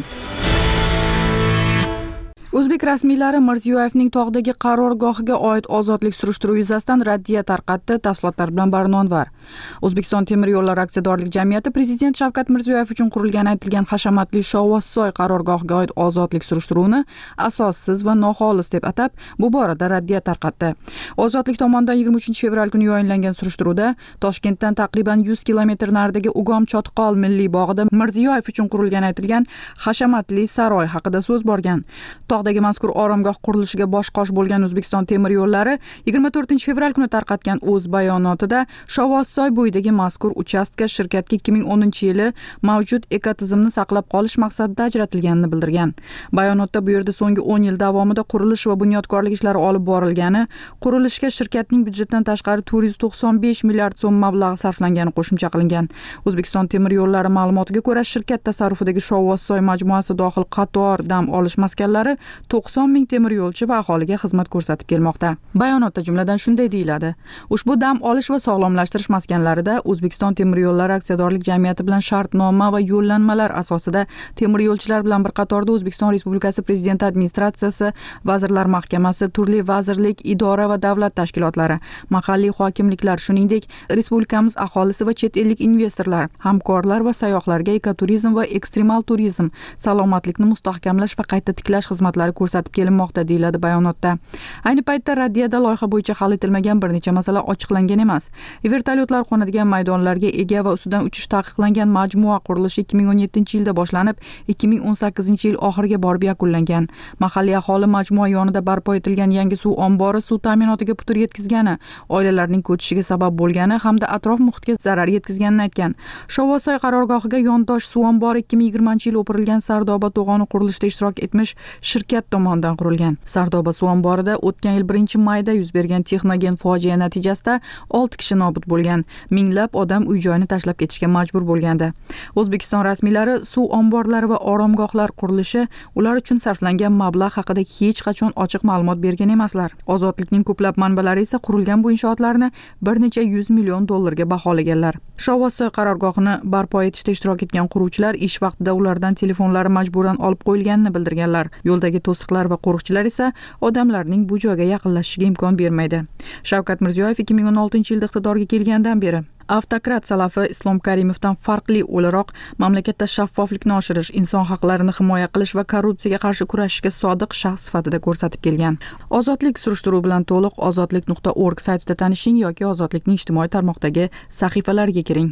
O'zbek rasmiylari Mirziyoyevning tog'dagi qarorgohiga oid ozodlik surishtiruvi yuzasidan raddiya tarqatdi. Tafsilotlar bilan Barnonvar. O'zbekiston temir yo'llari aksiyadorlik jamiyati Prezident Shavkat Mirziyoyev uchun qurilgan aytilgan hashamatli Shovvozsoy qarorgohiga oid ozodlik surishtiruvini asossiz va noxolis deb atab, bu borada raddiya tarqatdi. Ozodlik tomonidan yigirma uchinchi fevral kuni yo'llangan surishtiruvda Toshkentdan taqriban yuz kilometr naridagi Ugom Chotqol milliy bog'ida Mirziyoyev uchun qurilgan aytilgan hashamatli saroy haqida so'z borgan. Tog'dagi mazkur oromgoh qurilishiga bosh-qosh bo'lgan O'zbekiston temir yo'llari yigirma to'rtinchi fevral kuni tarqatgan o'z bayonotida Shovvozsoy bo'yidagi mazkur uchastka shirkatga ikki ming o'ninchi yili mavjud ekotizimni saqlab qolish maqsadida ajratilganini bildirgan. Bayonotda bu yerda so'nggi o'n yil davomida qurilish va bunyodkorlik ishlari olib borilgani, qurilishga shirkatning byudjetdan tashqari to'rt yuz to'qson besh milliard so'm mablag' sarflangani qo'shimcha qilingan. O'zbekiston temir yo'llari ma'lumotiga ko'ra, shirkat tasarrufidagi Shovvozsoy majmuasi dohil qator dam olish maskanlari to'qson ming temir yo'lchi va aholiga xizmat ko'rsatib kelmoqda. Bayonotda jumladan shunday deyiladi: ushbu dam olish va sog'lomlashtirish maskanlarida O'zbekiston temir yo'llari aksiyadorlik jamiyati bilan shartnoma va yo'llanmalar asosida temir yo'lchilar bilan bir qatorda O'zbekiston Respublikasi Prezidenti administratsiyasi, Vazirlar Mahkamasi, turli vazirlik, idora va davlat tashkilotlari, mahalliy hokimliklar, shuningdek respublikamiz aholisi va chet ellik investorlar, hamkorlar va sayyohlarga ekoturizm va ekstremal turizm, salomatlikni mustahkamlash va qayta tiklash xizmatlari ko'rsatib kelinmoqda, deyiladi bayonotda. Ayni paytda raddiyada loyiha bo'yicha hal etilmagan bir necha masala ochiqlangan emas. Vertolyotlar qo'nadigan maydonlarga ega va ustidan uchish taqiqlangan majmua qurilishi ikki ming o'n yettinchi yilda boshlanib, ikki ming o'n sakkizinchi yil oxiriga borib yakunlangan. Mahalliy aholi majmua yonida barpo etilgan yangi suv ombori suv ta'minotiga putur yetkazgani, oilalarning ko'chishiga sabab bo'lgani hamda atrof muhitga zarar yetkazganini aytgan. Shovvozsoy qarorgohiga yondosh suv ombori ikki ming yigirmanchi yil o'pirilgan Sardoba to'g'oni qurilishida ishtirok etmish shirkat tomonidan qurilgan. Sardoba suv omborida o'tgan yil birinchi mayda yuz bergan texnogen fojia natijasida olti kishi nobud bo'lgan. Minglab odam uy-joyini tashlab ketishga majbur bo'lgandi. O'zbekiston rasmiylari suv omborlari va oromgohlar qurilishi, ular uchun sarflangan mablag' haqida hech qachon ochiq ma'lumot bergan emaslar. Ozodlikning ko'plab manbalari esa qurilgan bu inshootlarni bir necha yuz million dollarga baholaganlar. Shovvozsoy qarorgohini barpo etishda ishtirok etgan quruvchilar ish vaqtida ulardan telefonlari majburan olib qo'yilganini bildirganlar. Yo'ldagi to'siqlar va qo'riqchilar esa odamlarning bu joyga yaqinlashishiga imkon bermaydi. Shavkat Mirziyoyev ikki ming o'n oltinchi yilda iqtidorga kelgandan beri avtokrat Salafi Islom Karimovdan farqli o'laroq mamlakatda shaffoflikni oshirish, inson haqlarini himoya qilish va korrupsiyaga qarshi kurashishga sodiq shaxs sifatida ko'rsatib kelgan. Ozodlik surishtiruvi bilan to'liq ozodlik nuqta org saytida tanishing yoki Ozodlikning ijtimoiy tarmoqdagi sahifalariga kiring.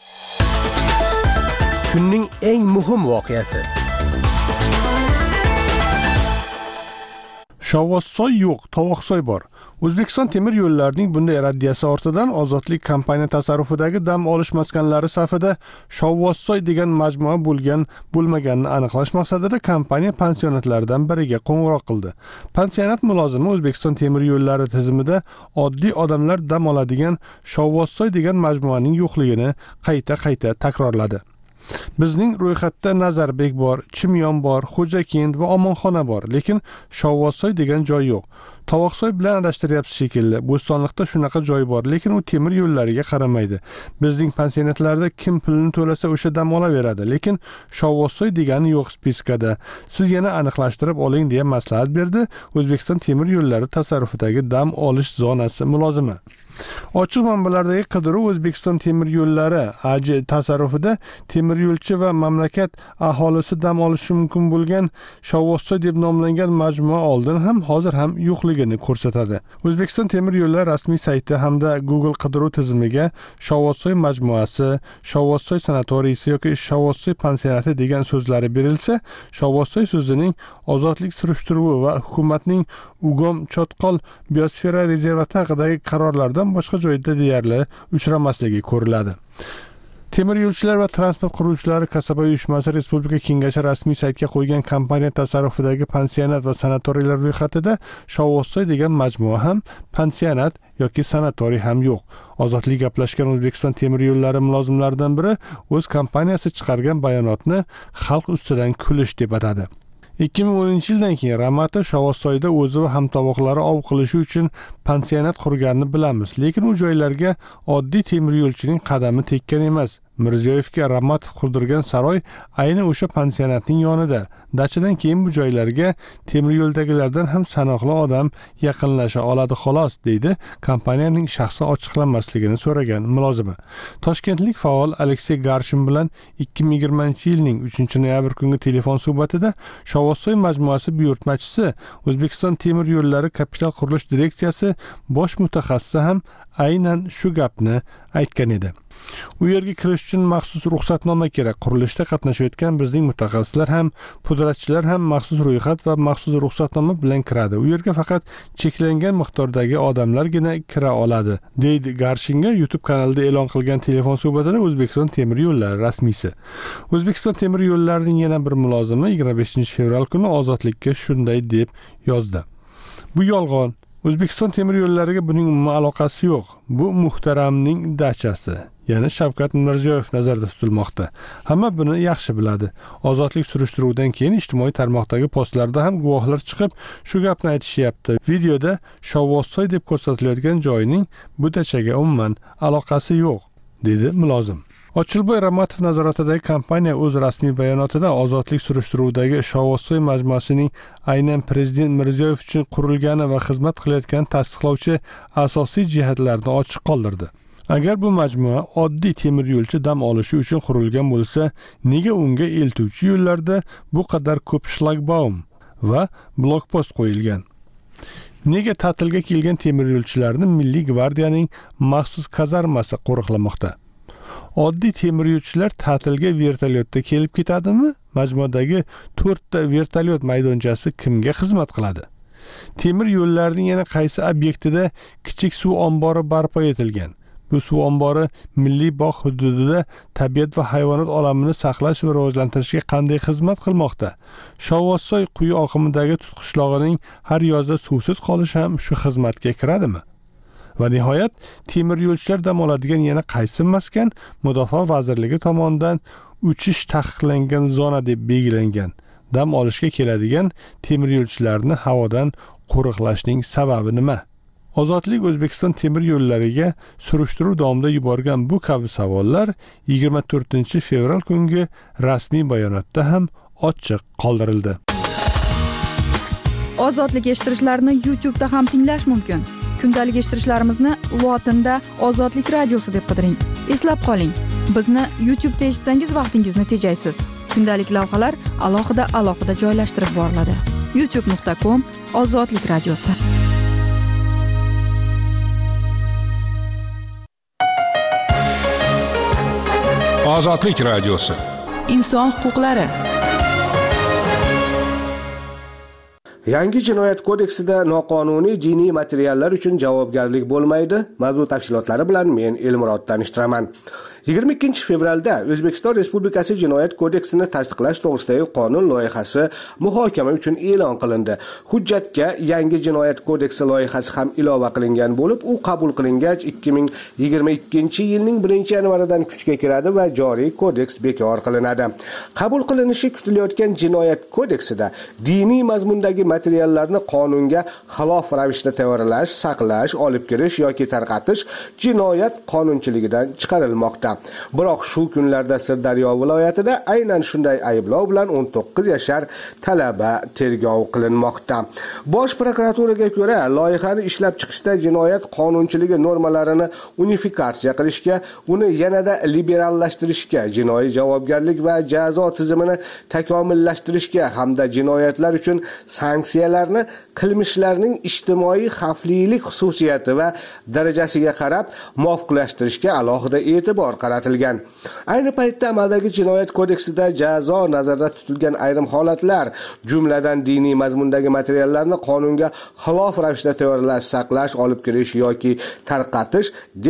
Kunning eng muhim voqeasi. Shovvozsoy yo'q, Tovoqsoy bor. O'zbekiston temir yo'llarining bunday raddiyasi ortidan Ozodlik kompaniya tasarrufidagi dam olish maskanlari safida Shovvozsoy degan majmua bo'lgan, bo'lmaganini aniqlash maqsadida kompaniya pansionatlaridan biriga qo'ng'iroq qildi. Pansionat mulozimi O'zbekiston temir yo'llari tizimida oddiy odamlar dam oladigan Shovvozsoy degan majmuaning yo'qligini qayta-qayta takrorladi. Bizning ro'yxatda Nazarbek bor, Chimyon bor, Xo'jakent va Omonxona bor, lekin Shovvozsoy degan joy yo'q. Tovoqsoy bilan adashtiryapsiz shekilli. Bo'stonliqda shunaqa joy bor, lekin u temir yo'llariga qaramaydi. Bizning pansionatlarda kim pulini to'lasa o'sha dam olaveradi, lekin Shovvozsoy degani yo'q spiskada. Siz yana aniqlashtirib oling deya maslahat berdi O'zbekiston temir yo'llari tasarrufidagi dam olish zonasi mulozimi. Ochiq manbalardagi qidiruv O'zbekiston temir yo'llari A J tasarrufida temir yo'lchi va mamlakat aholisi dam olishi mumkin bo'lgan Shovvozsoy deb nomlangan majmua oldin ham hozir ham yo'qligini ko'rsatadi. O'zbekiston temir yo'llari rasmiy sayti hamda Google qidiruv tizimiga Shovvozsoy majmuasi, Shovvozsoy sanatoriysi yoki Shovvozsoy pansionati degan so'zlari berilsa, Shovvozsoy so'zining ozodlik surishtiruvi va hukumatning Ugom Chotqol biosfera rezervati haqidagi qarorlardan boshqa joyda deyarli uchramasligi ko'riladi. Temir yo'lchilar va transport quruvchilari kasaba uyushmasi Respublika Kengashi rasmiy saytga qo'ygan kompaniya tasarrufidagi pansionat va sanatoriylar ro'yxatida Shovvozsoy degan majmua ham, pansionat yoki sanatoriy ham yo'q. Ozodlik gaplashgan O'zbekiston temir yo'llari mulozimlaridan biri o'z kompaniyasi chiqargan bayonotni xalq ustidan kulish deb atadi. ikki ming o'ninchi yildan keyin Ramatov Shovvozsoyda o'zi va hamtovoqlari ov qilishi uchun pansionat qurganini bilamiz, lekin u joylarga oddiy temir yo'lchining qadami tekkan emas. Mirziyoyevga Ramatov qurdirgan saroy ayni o'sha pansionatning yonida. Dachidan keyin bu joylarga temir yo'ldagilardan ham sanoqli odam yaqinlasha oladi xolos, deydi kompaniyaning shaxsi ochiqlanmasligini so'ragan mulozimi. Toshkentlik faol Aleksey Garshin bilan ikki ming yigirmanchi yilning uchinchi noyabr kungi telefon suhbatida Shovvozsoy majmuasi buyurtmachisi, O'zbekiston temir yo'llari kapital qurilish direksiyasi bosh mutaxassisi ham aynan shu gapni aytgan edi. U yerga kirish uchun maxsus ruxsatnoma kerak. Qurilishda qatnashayotgan bizning mutaxassislar ham, pudratchilar ham maxsus ro'yxat va maxsus ruxsatnoma bilan kiradi. U yerga faqat cheklangan miqdordagi odamlargina kira oladi, deydi Garshinga YouTube kanalida e'lon qilgan telefon suhbatida O'zbekiston temir yo'llari rasmiysi. O'zbekiston temir yo'llarining yana bir mulozimi yigirma beshinchi fevral kuni Ozodlikka shunday deb yozdi. Bu yolg'on. O'zbekiston temir yo'llariga buning umuman aloqasi yo'q. Bu muhtaramning dachasi. Ya'ni Shavkat Mirziyoyev nazarda tutilmoqda. Hamma buni yaxshi biladi. Ozodlik surishtiruvidan keyin ijtimoiy tarmoqdagi postlarda ham guvohlar chiqib, shu gapni aytishyapti. Videoda Shovvozsoy deb ko'rsatilayotgan joyning bu dachaga umuman aloqasi yo'q, dedi mulozim. Ochilboy Ramatov nazoratidagi kompaniya o'z rasmiy bayonotida ozodlik surishtiruvidagi Shovvozsoy majmuasining aynan prezident Mirziyoyev uchun qurilgani va xizmat qilayotgani tasdiqlovchi asosiy jihatlarni ochiq qoldirdi. Agar bu majmua oddiy temir yo'lchi dam olishi uchun qurilgan bo'lsa, nega unga eltuvchi yo'llarda bu qadar ko'p shlagbaum va blokpost qo'yilgan? Nega ta'tilga kelgan temir yo'lchilarni Milliy gvardiyaning maxsus kazarmasi qo'riqlamoqda? Oddiy temir yo'lchilar ta'tilga vertolyotda kelib ketadimi? Majmuadagi to'rtta vertolyot maydonchasi kimga xizmat qiladi? Temir yo'llarining yana qaysi obyektida kichik suv ombori barpo etilgan? Bu suv ombori milliy bog' hududida tabiat va hayvonot olamini saqlash va rivojlantirishga qanday xizmat qilmoqda? Shovvozsoy quyi oqimidagi tutqishlog'ining har yozda suvsiz qolishi ham shu xizmatga kiradimi? Va nihoyat, temir yo'lchilar dam oladigan yana qaysi maskan Mudofaa vazirligi tomonidan uchish taqiqlangan zona deb belgilangan? Dam olishga keladigan temir yo'lchilarni havodan qo'riqlashning sababi nima? Ozodlik O'zbekiston temir yo'llariga surishtiruv davomida yuborgan bu kabi savollar yigirma to'rtinchi fevral kungi rasmiy bayonotda ham ochiq qoldirildi. Ozodlik eshittirishlarni YouTube'da ham tinglash mumkin. Kundalik eshittirishlarimizni lotinda Ozodlik radiosi deb qidiring. Eslab qoling, bizni YouTube'da eshitsangiz vaqtingizni tejaysiz. Kundalik lavhalar alohida alohida joylashtirib boriladi. youtube nuqta com Ozodlik radiosi. Ozodlik radiosi. Inson huquqlari. Yangi jinoyat kodeksida noqonuniy diniy materiallar uchun javobgarlik bo'lmaydi. Mavzu tafsilotlari bilan men Elmurod tanishtiraman. yigirma ikkinchi fevralda O'zbekiston Respublikasi Jinoyat kodeksini tasdiqlash to'g'risidagi qonun loyihasi muhokama uchun e'lon qilindi. Hujjatga yangi jinoyat kodeksi loyihasi ham ilova qilingan bo'lib, u qabul qilingach ikki ming yigirma ikkinchi yilning birinchi yanvaridan kuchga kiradi va joriy kodeks bekor qilinadi. Qabul qilinishi kutilayotgan jinoyat kodeksida diniy mazmundagi materiallarni qonunga xilof ravishda tayyorlash, saqlash, olib kirish yoki tarqatish jinoyat qonunchiligidan chiqarilmoqda. Biroq shu kunlarda Sirdaryo viloyatida aynan shunday ayblov bilan o'n to'qqiz yashar talaba tergov qilinmoqda. Bosh prokuraturaga ko'ra, loyihani ishlab chiqishda jinoyat qonunchiligi normalarini unifikatsiya qilishga, uni yanada liberallashtirishga, jinoiy javobgarlik va jazo tizimini takomillashtirishga hamda jinoyatlar uchun sanksiyalarni qilmishlarning ijtimoiy xavflilik xususiyati va darajasiga qarab muvofiqlashtirishga alohida e'tibor qaratilgan. Ayni paytda amaldagi jinoyat kodeksida jazo nazarda tutilgan ayrim holatlar, jumladan diniy mazmundagi materiallarni qonunga xilof ravishda tayyorlash, saqlash, olib kirish yoki tarqatish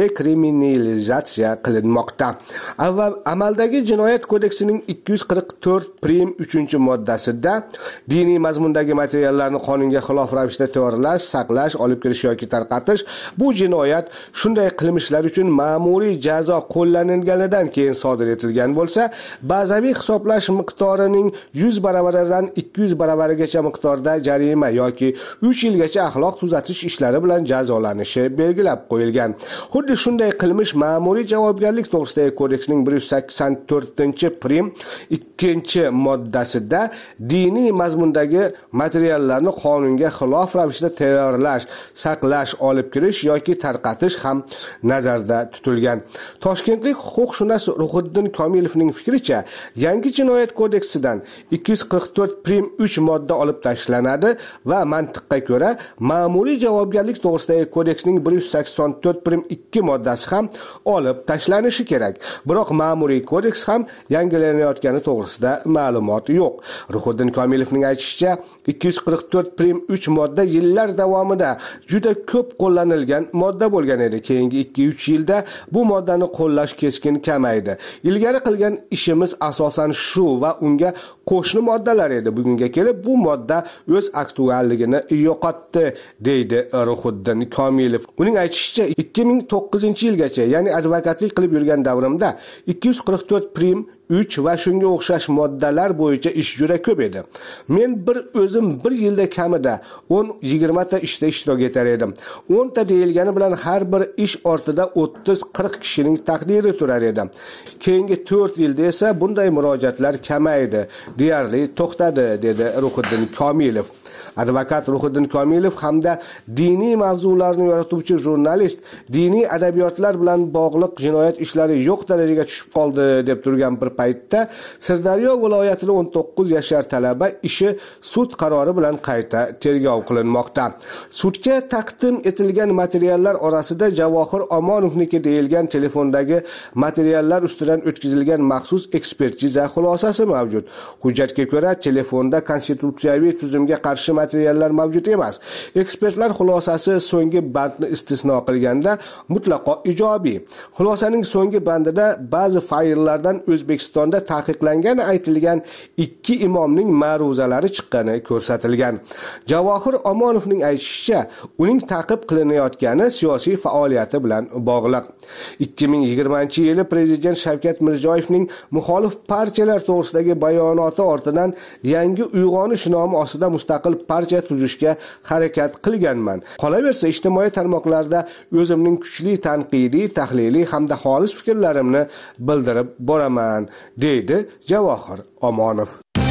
dekriminalizatsiya qilinmoqda. Avval amaldagi jinoyat kodeksining ikki yuz qirq to'rt prim uchinchi moddasida diniy mazmundagi materiallarni qonunga xilof ravishda tayyorlash, saqlash, olib kirish yoki tarqatish bu jinoyat shunday qilmishlar uchun ma'muriy jazo qo'llanilganidan keyin sodir etilgan bo'lsa, bazaviy hisoblash miqdorining yuz baravaridan ikki yuz baravarigacha miqdorda jarima yoki uch yilgacha axloq tuzatish ishlari bilan jazolanishi belgilab qo'yilgan. Xuddi shunday qilmish ma'muriy javobgarlik to'g'risidagi kodeksning bir yuz sakson to'rtinchi prim ikkinchi moddasida diniy mazmundagi materiallarni qonunga xilof ravishda tayyorlash, saqlash, olib kirish yoki tarqatish ham nazarda tutilgan. Toshkentlik huquqshunos Ruhiddin Komilovning fikricha, yangi jinoyat kodeksidan ikki yuz qirq to'rt prim uch modda olib tashlanadi va mantiqqa ko'ra ma'muriy javobgarlik to'g'risidagi kodeksning bir yuz sakson to'rt prim ikki moddasi ham olib tashlanishi kerak. Biroq ma'muriy kodeks ham yangilanayotgani to'g'risida ma'lumot yo'q. Ruhiddin Komilovning aytishicha, ikki yuz qirq to'rt prim uch modda yillar davomida juda ko'p qo'llanilgan modda bo'lgan edi. Keyingi ikki uch yilda bu moddani qo'llash keskin kamaydi. Ilgari qilgan ishimiz asosan shu va unga qo'shni moddalar edi. Bugunga kelib bu modda o'z aktualligini yo'qotdi, deydi Ruhiddin Komilov. Uning aytishicha, ikki ming to'qqizinchi yilgacha, ya'ni advokatlik qilib yurgan davrimda ikki yuz qirq to'rt prim uch va shunga o'xshash moddalar bo'yicha ish juda ko'p edi. Men bir o'zim bir yilda kamida o'n yigirma ta ishda ishtirok etar edim. o'n ta deyilgani bilan har bir ish ortida o'ttiz qirq kishining taqdiri turar edi. Keyingi to'rt yilda esa bunday murojaatlar kamaydi, deyarli to'xtadi, dedi Ruhiddin Komilov. Advokat Ruhiddin Komilov hamda diniy mavzularni yorituvchi jurnalist diniy adabiyotlar bilan bog'liq jinoyat ishlari yo'q darajaga tushib qoldi deb turgan bir paytda Sirdaryo viloyatining o'n to'qqiz yashar talaba ishi sud qarori bilan qayta tergov qilinmoqda. Sudga taqdim etilgan materiallar orasida Javohir Omonovniki deyilgan telefondagi materiallar ustidan o'tkazilgan maxsus ekspertiza xulosasi mavjud. Hujjatga ko'ra, telefonda konstitutsiyaviy tuzumga qarshi materiallar mavjud emas. Ekspertlar xulosasi so'nggi bandni istisno qilganda mutlaqo ijobiy. Xulosaning so'nggi bandida ba'zi fayllardan O'zbekistonda taqiqlangani aytilgan ikki imomning ma'ruzalari chiqqani ko'rsatilgan. Javohir Omonovning aytishicha, uning ta'qib qilinayotgani siyosiy faoliyati bilan bog'liq. ikki ming yigirmanchi yili Prezident Shavkat Mirziyoyevning muxolif partiyalar to'g'risidagi bayonoti ortidan yangi uyg'onish nomi ostida mustaqil partiya tuzishga harakat qilganman. Qolaversa, ijtimoiy tarmoqlarda o'zimning kuchli tanqidiy, tahliliy hamda xolis fikrlarimni bildirib boraman, deydi Javohir Omonov.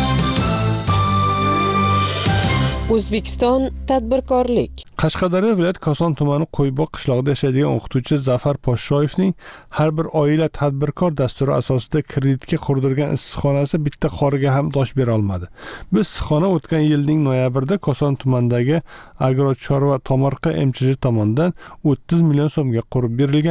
O'zbekiston tadbirkorlik. Qashqadaryo viloyat Koson tumani Qo'yboq qishlog'ida yashaydigan o'qituvchi Zafar Poshshoyevning har bir oila tadbirkor dasturi asosida kreditga qurdirgan issiqxonasi bitta qoriga ham dosh bera olmadi. Bu issiqxona o'tgan yilning noyabrida Koson tumanidagi Agrochorva Tomorqa M Ch J tomonidan o'ttiz million so'mga qurib berilgan edi.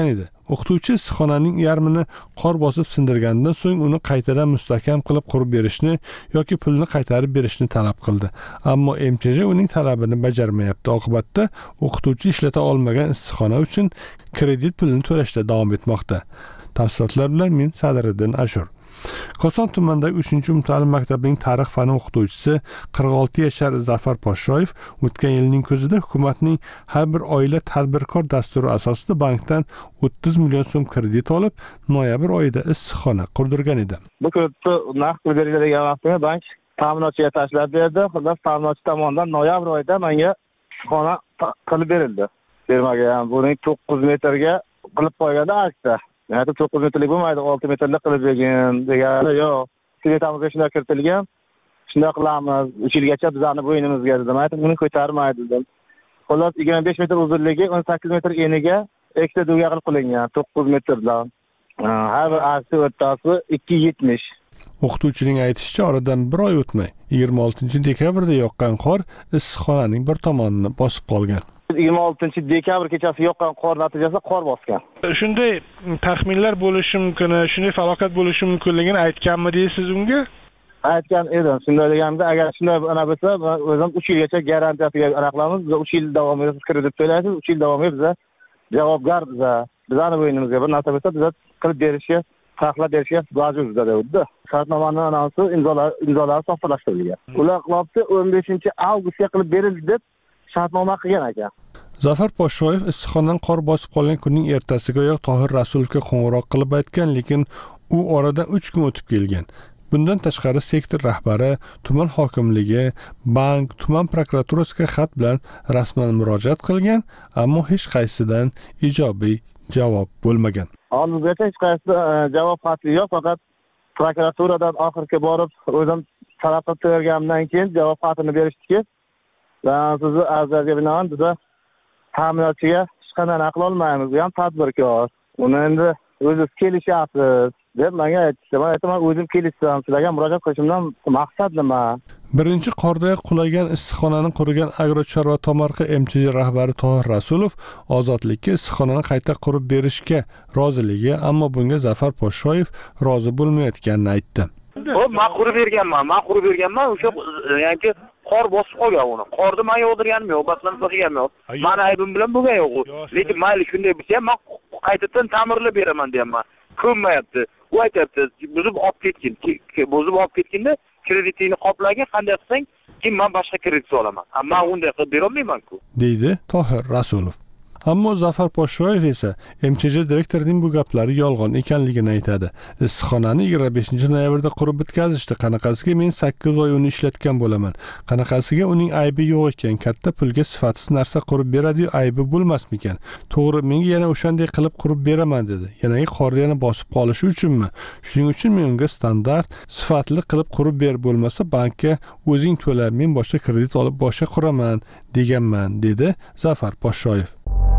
O'qituvchi issiqxonaning yarmini qor bosib sindirgandan so'ng uni qaytadan mustahkam qilib qurib berishni yoki pulni qaytarib berishni talab qildi. Ammo M Ch J uning talabini bajarmayapti. Oqibatda o'qituvchi ishlata olmagan issiqxona uchun kredit pulini to'lashda davom etmoqda. Tafsilotlar bilan men Sadriddin Ashur. Koson tumanidagi uchinchi umumta'lim maktabining tarix fani o'qituvchisi qirq olti yashar Zafar Poshshoyev o'tgan yilning kuzida hukumatning har bir oila tadbirkor dasturi asosida bankdan o'ttiz million so'm kredit olib, noyabr oyida issiqxona qurdirgan edi. Bu kreditni naqd pul beriladigan vaqtda bank ta'minotchiga tashlab berdi. Xullas ta'minotchi tomonidan noyabr oyida menga issiqxona qilib berildi. Bermagan. Buning to'qqiz metrga qilib qo'yganda aksda. Yani to'qqiz metrlik bo'lmaydi, olti metrlik qilib bergan degani yo'q. Smetamizga shunday kiritilgan. Shunday qilamiz. uch yilgacha bizani bo'ynimizga dedim. Aytib, buni ko'tarmaydi dedim. Xullas yigirma besh metr uzunligi, o'n sakkiz metr eniga ikkita duga qilib qilingan, to'qqiz metrdan. Har bir aksi o'rtasi ikki yuz yetmish. O'qituvchining aytishicha, oradan bir oy o'tmay, yigirma oltinchi dekabrda yoqqan qor issiqxonaning bir tomonini bosib qolgan. yigirma oltinchi dekabr kechasi yoqqan qor natijasida qor bosgan. Shunday taxminlar bo'lishi mumkin, shunday falokat bo'lishi mumkinligini aytganmi deysiz unga? Aytgan edim. Shunday deganda, agar shunday ana bo'lsa, o'zim uch yilgacha garantiyasiga aniqlamiz. Biz uch yil davomida siz kredit to'laysiz, uch yil davomida biz javobgar biz. Bizani bo'ynimizga bir narsa bo'lsa, biz qilib berishga, saqlab berishga vajibimiz dedi. Shartnomaning anonsi imzolar imzolar soxtalashtirilgan. Ular qilibdi o'n beshinchi avgustga qilib berildi deb shartnoma qilgan ekan. Zafar Poshshoyev issiqxonadan qor bosib qolgan kunning ertasigayoq Tohir Rasulovga qo'ng'iroq qilib aytgan, lekin u oradan uch kun o'tib kelgan. Bundan tashqari sektor rahbari, tuman hokimligi, bank, tuman prokuraturasiga xat bilan rasman murojaat qilgan, ammo hech qaysidan ijobiy javob bo'lmagan. Hozirgacha hech qaysi javob xati yo'q, faqat prokuraturadan oxirgi borib o'zim talab qilib berganimdan keyin javob xatini berishdiki, "Ben sizni arzlarga binoan biza ta'minotchiga hech qanday aql olmaymiz. Bu ham tadbirkor. Uni endi o'zingiz kelishyapsiz" deb menga aytdi. Men aytaman, o'zim kelishsam, sizlarga murojaat qilishimdan maqsad nima? Birinchi qorda qulagan issiqxonani qurgan Agrochorva Tomarqa M Ch J rahbari Tohir Rasulov ozodlikka issiqxonani qayta qurib berishga roziligi, ammo bunga Zafar Poshshoyev rozi bo'lmayotganini aytdi. Hop, men qurib berganman, men qurib berganman, o'sha ya'ni qor bosib qolgan uni. Qorni men yog'dirganim yo'q, baslan qilganim yo'q. Meni aybim bilan bo'lgan yo'q. Lekin mayli shunday bo'lsa ham men qaytadan ta'mirlab beraman deyapman. Ko'nmayapti. U aytayapti, buzib olib ketgin, buzib olib ketganda kreditingni qoplagan, qanday qilsang, keyin men boshqa kredit olaman. Men unday qilib bera olmayman-ku, deydi Tohir Rasulov. Ammo Zafar Poshshoyev esa M Ch J direktorining bu gaplari yolg'on ekanligini aytadi. Issiqxonani yigirma beshinchi noyabrda qurib bitkazishdi. Qanaqasiga men sakkiz oy uni ishlatgan bo'laman. Qanaqasiga uning aybi yo'q ekan. Katta pulga sifatsiz narsa qurib beradi-yu, aybi bo'lmasmikan? To'g'ri, menga yana o'shanday qilib qurib beraman dedi. Yana qorni yana bosib qolishi uchunmi? Shuning uchun men unga standart, sifatli qilib qurib ber, bo'lmasa bankka o'zing to'la, men boshqa kredit olib boshqa quraman deganman, dedi Zafar Poshshoyev.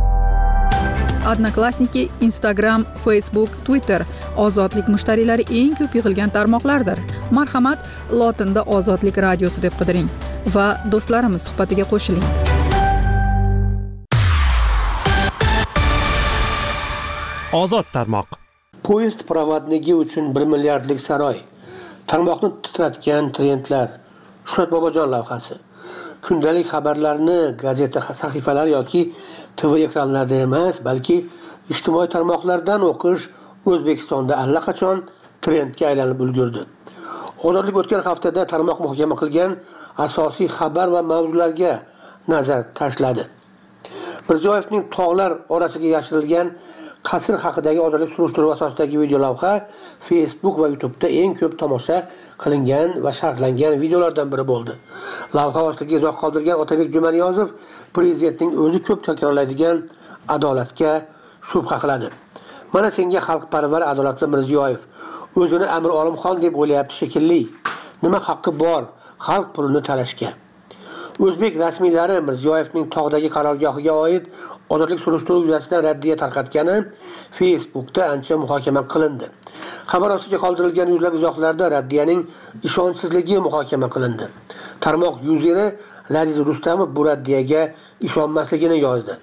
Odnoklassniki, Instagram, Facebook, Twitter ozodlik mushtariylari eng ko'p yig'ilgan tarmoqlardir. Marhamat, lotinda Ozodlik radiosi deb qidiring va do'stlarimiz suhbatiga qo'shiling. Ozod tarmoq. Poyezd provodniki uchun bir milliardlik saroy. Tarmoqni titratgan trendlar. Shuhrat Bobojon lavhasi. Kundalik xabarlarni gazeta sahifalari yoki T V ekranlarida emas, balki ijtimoiy tarmoqlardan o'qish O'zbekistonda allaqachon trendga aylanib ulgurdi. Ozodlik o'tgan haftada tarmoq muhokama qilgan asosiy xabar va mavzularga nazar tashladi. Mirziyoyevning tog'lar orasiga yashirilgan qasr haqidagi ozodlik surishtiruvi asosidagi video lavha Facebook va YouTube'da eng ko'p tomosha qilingan va sharhlangan videolardan biri bo'ldi. Lavha ostiga izoh qoldirgan Otabek Jumaniyozov prezidentning o'zi ko'p takrorlaydigan adolatga shubha qiladi. Mana senga xalqparvar adolatli Mirziyoyev o'zini Amir Olimxon deb o'ylayapti shekilli. Nima haqqi bor xalq pulini talashga? O'zbek rasmiylari Mirziyoyevning tog'dagi qarorgohiga oid ozodlik surishtiruvi yuzasidan raddiya tarqatgani Facebookda ancha muhokama qilindi. Xabar ostiga qoldirilgan yuzlab izohlarda raddiyaning ishonchsizligi muhokama qilindi. Tarmoq yuzeri Laziz Rustamov bu raddiyaga ishonmasligini yozdi.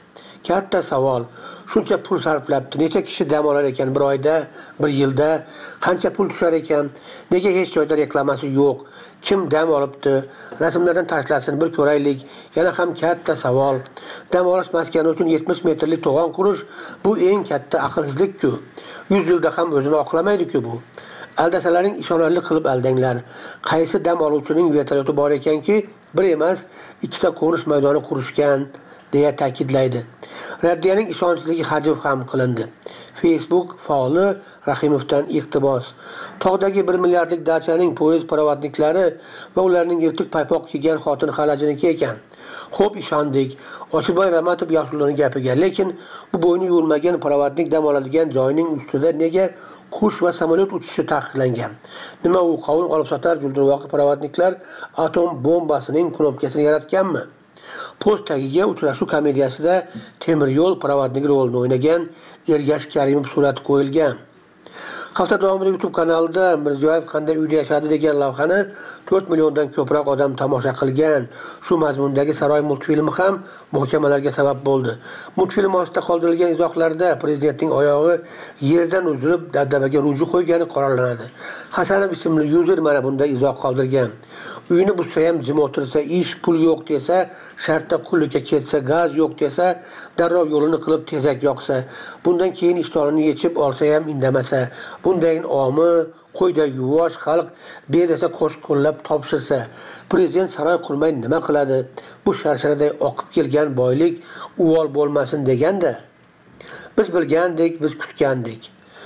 Katta savol. Shuncha pul sarflabdi. Necha kishi dam olar ekan bir oyda, bir yilda? Qancha pul tushar ekan? Nega hech joyda reklamasi yo'q? Kim dam olibdi? Rasmlardan tashlasin, bir ko'raylik. Yana ham katta savol. Dam olish maskani uchun yetmish metrlik to'g'on qurish bu eng katta aqlsizlik-ku. yuz yilda ham o'zini oqlamaydi-ku bu. Aldasalaring ishonarli qilib aldanglar. Qaysi dam oluvchining vertolyoti bor ekanki, bir emas, ikkita qo'nish maydoni qurishgan deya ta'kidlaydi. Raddiyaning ishonchligi hajm ham qilindi. Facebook faoli Rahimovdan iqtibos. Tog'dagi bir milliardlik dachaning poyezd paravatniklari va ularning yirtiq paypoq kiygan xotin xalajiniki ekan. Xo'p, ishondik. Ochilboy Ramatov yoshlining gapiga, lekin bu bo'yni yuvilmagan paravatnik dam oladigan joyning ustida nega qush va samolyot uchishi taqiqlangan? Nima u qovun olib sotar juldirvoqi paravatniklar atom bombasining knopkasini yaratganmi? Post tagiga uchrashuv komediyasida temir yo'l paravatniki rolini o'ynagan Ergash Karimov surati qo'yilgan. Hafta davomida YouTube kanalida Mirziyoyev qanday uyda yashadi degan lavhani to'rt milliondan ko'proq odam tomosha qilgan. Shu mazmundagi Saroy multfilmi ham muhokamalarga sabab bo'ldi. Multfilm ostida qoldirilgan izohlarda prezidentning oyog'i yerdan uzilib dabdabaga ruju qo'ygani qoralanadi. Hasanov ismli user mana bunday izoh qoldirgan. Uyini buzsa ham jim o'tirsa, ish pul yo'q desa, shartda qullikka ketsa, gaz yo'q desa, darrov yo'lini qilib tezak yoqsa, bundan keyin ishtonini yechib olsa ham indamasa, bundayin omi, qo'yda yuvosh xalq bedasa qo'shqo'llab topshirsa, prezident saroy qurmay nima qiladi? Bu sharsharaday oqib kelgan boylik uvol bo'lmasin deganda. Biz bilgandik, biz kutgandik.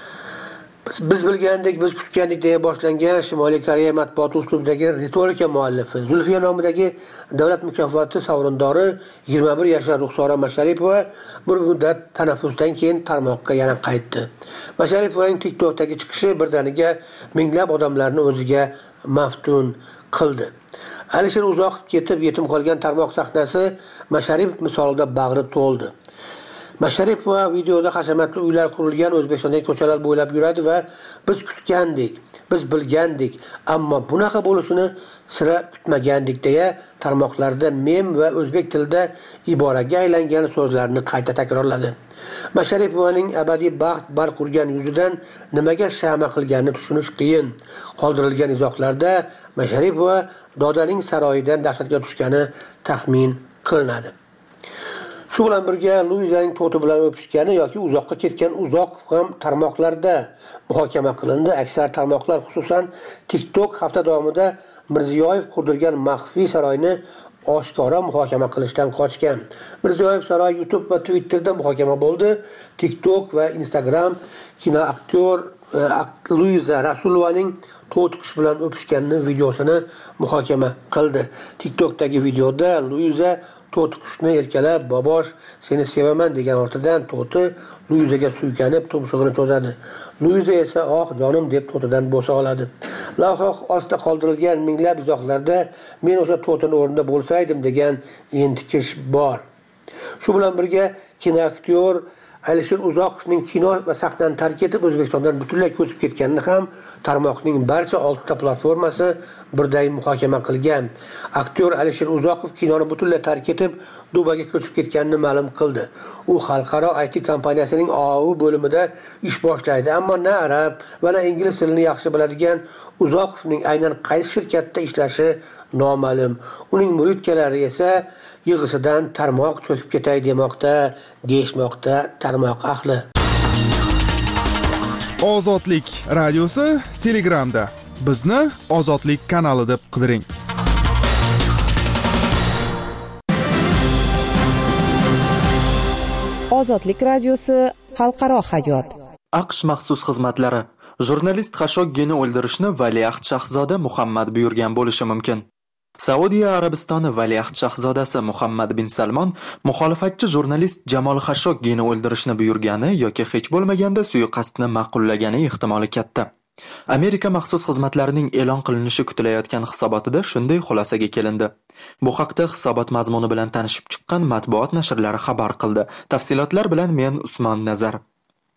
Biz, biz bilgandik, biz kutgandik deya boshlangan Shimoliy Koreya matbuoti uslubidagi retorika muallifi, Zulfiya nomidagi davlat mukofoti sovrindori yigirma bir yashar Ruxsora Masharipova bir muddat tanaffusdan keyin tarmoqqa yana qaytdi. Masharipovaning TikTokdagi chiqishi birdaniga minglab odamlarni o'ziga maftun qildi. Alisher Uzoqov ketib yetim qolgan tarmoq sahnasi Masharipov misolida bag'ri to'ldi. Masharipova videoda hashamatli uylar qurilgan O'zbekistondagi ko'chalar bo'ylab yuradi va biz kutgandik, biz bilgandik, ammo bunaqa bo'lishini sira kutmagandik deya tarmoqlarda mem va o'zbek tilida iboraga aylangan so'zlarni qayta takrorladi. Masharipovaning abadiy baxt barq urgan yuzidan nimaga shama qilganini tushunish qiyin. Qoldirilgan izohlarda Masharipova Dodaning saroyidan dahshatga tushgani taxmin qilinadi. Shu bilan birga Luizaning to'ti bilan o'pishgani yoki uzoqqa ketgan uzoq ham tarmoqlarda muhokama qilindi. Aksar tarmoqlar, xususan TikTok hafta davomida Mirziyoyev qurdirgan maxfiy saroyni oshkora muhokama qilishdan qochgan. Mirziyoyev saroyi YouTube va Twitterda muhokama bo'ldi. TikTok va Instagram kinoaktyor Luiza Rasulovaning to'ti qish bilan o'pishganini videosini muhokama qildi. TikTokdagi videoda Luiza to'ti qushni erkalab, "Bobosh, seni sevaman" degan ortidan to'ti Luizaga suykanib tumshug'ini cho'zadi. Luiza esa "Oh, jonim" deb to'tidan bo'sa oladi. Lavha ostida qoldirilgan minglab izohlarda men o'sha to'tining o'rnida bo'lsaydim degan entikish bor. Shu bilan birga kinoaktyor Alisher Uzoqovning kino va sahnani tark etib O'zbekistondan butunlay ko'chib ketganini ham tarmoqning barcha oltita platformasi birday muhokama qilgan. Aktyor Alisher Uzoqov kinoni butunlay tark etib Dubayga ko'chib ketganini ma'lum qildi. U xalqaro I T kompaniyasining O A U bo'limida ish boshlaydi, ammo na arab va na ingliz tilini yaxshi biladigan Uzoqovning aynan qaysi shirkatda ishlashi noma'lum. Uning muridkalari esa yig'isidan tarmoq cho'kib ketay demoqda, deyishmoqda tarmoq ahli. Ozodlik radiosi Telegramda. Bizni Ozodlik kanali deb qidiring. Ozodlik radiosi xalqaro hayot. AQSh maxsus xizmatlari jurnalist Xashoggini o'ldirishni Valiahd shahzoda Muhammad buyurgan bo'lishi mumkin. Saudiya Arabistoni Valiahd shahzodasi Muhammad bin Salmon muxolifatchi jurnalist Jamol Xashoggini o'ldirishni buyurgani yoki hech bo'lmaganda suiqasdni ma'qullagani ehtimoli katta. Amerika maxsus xizmatlarining e'lon qilinishi kutilayotgan hisobotida shunday xulosaga kelindi. Bu haqda hisobot mazmuni bilan tanishib chiqqan matbuot nashrlari xabar qildi. Tafsilotlar bilan men Usmon Nazar.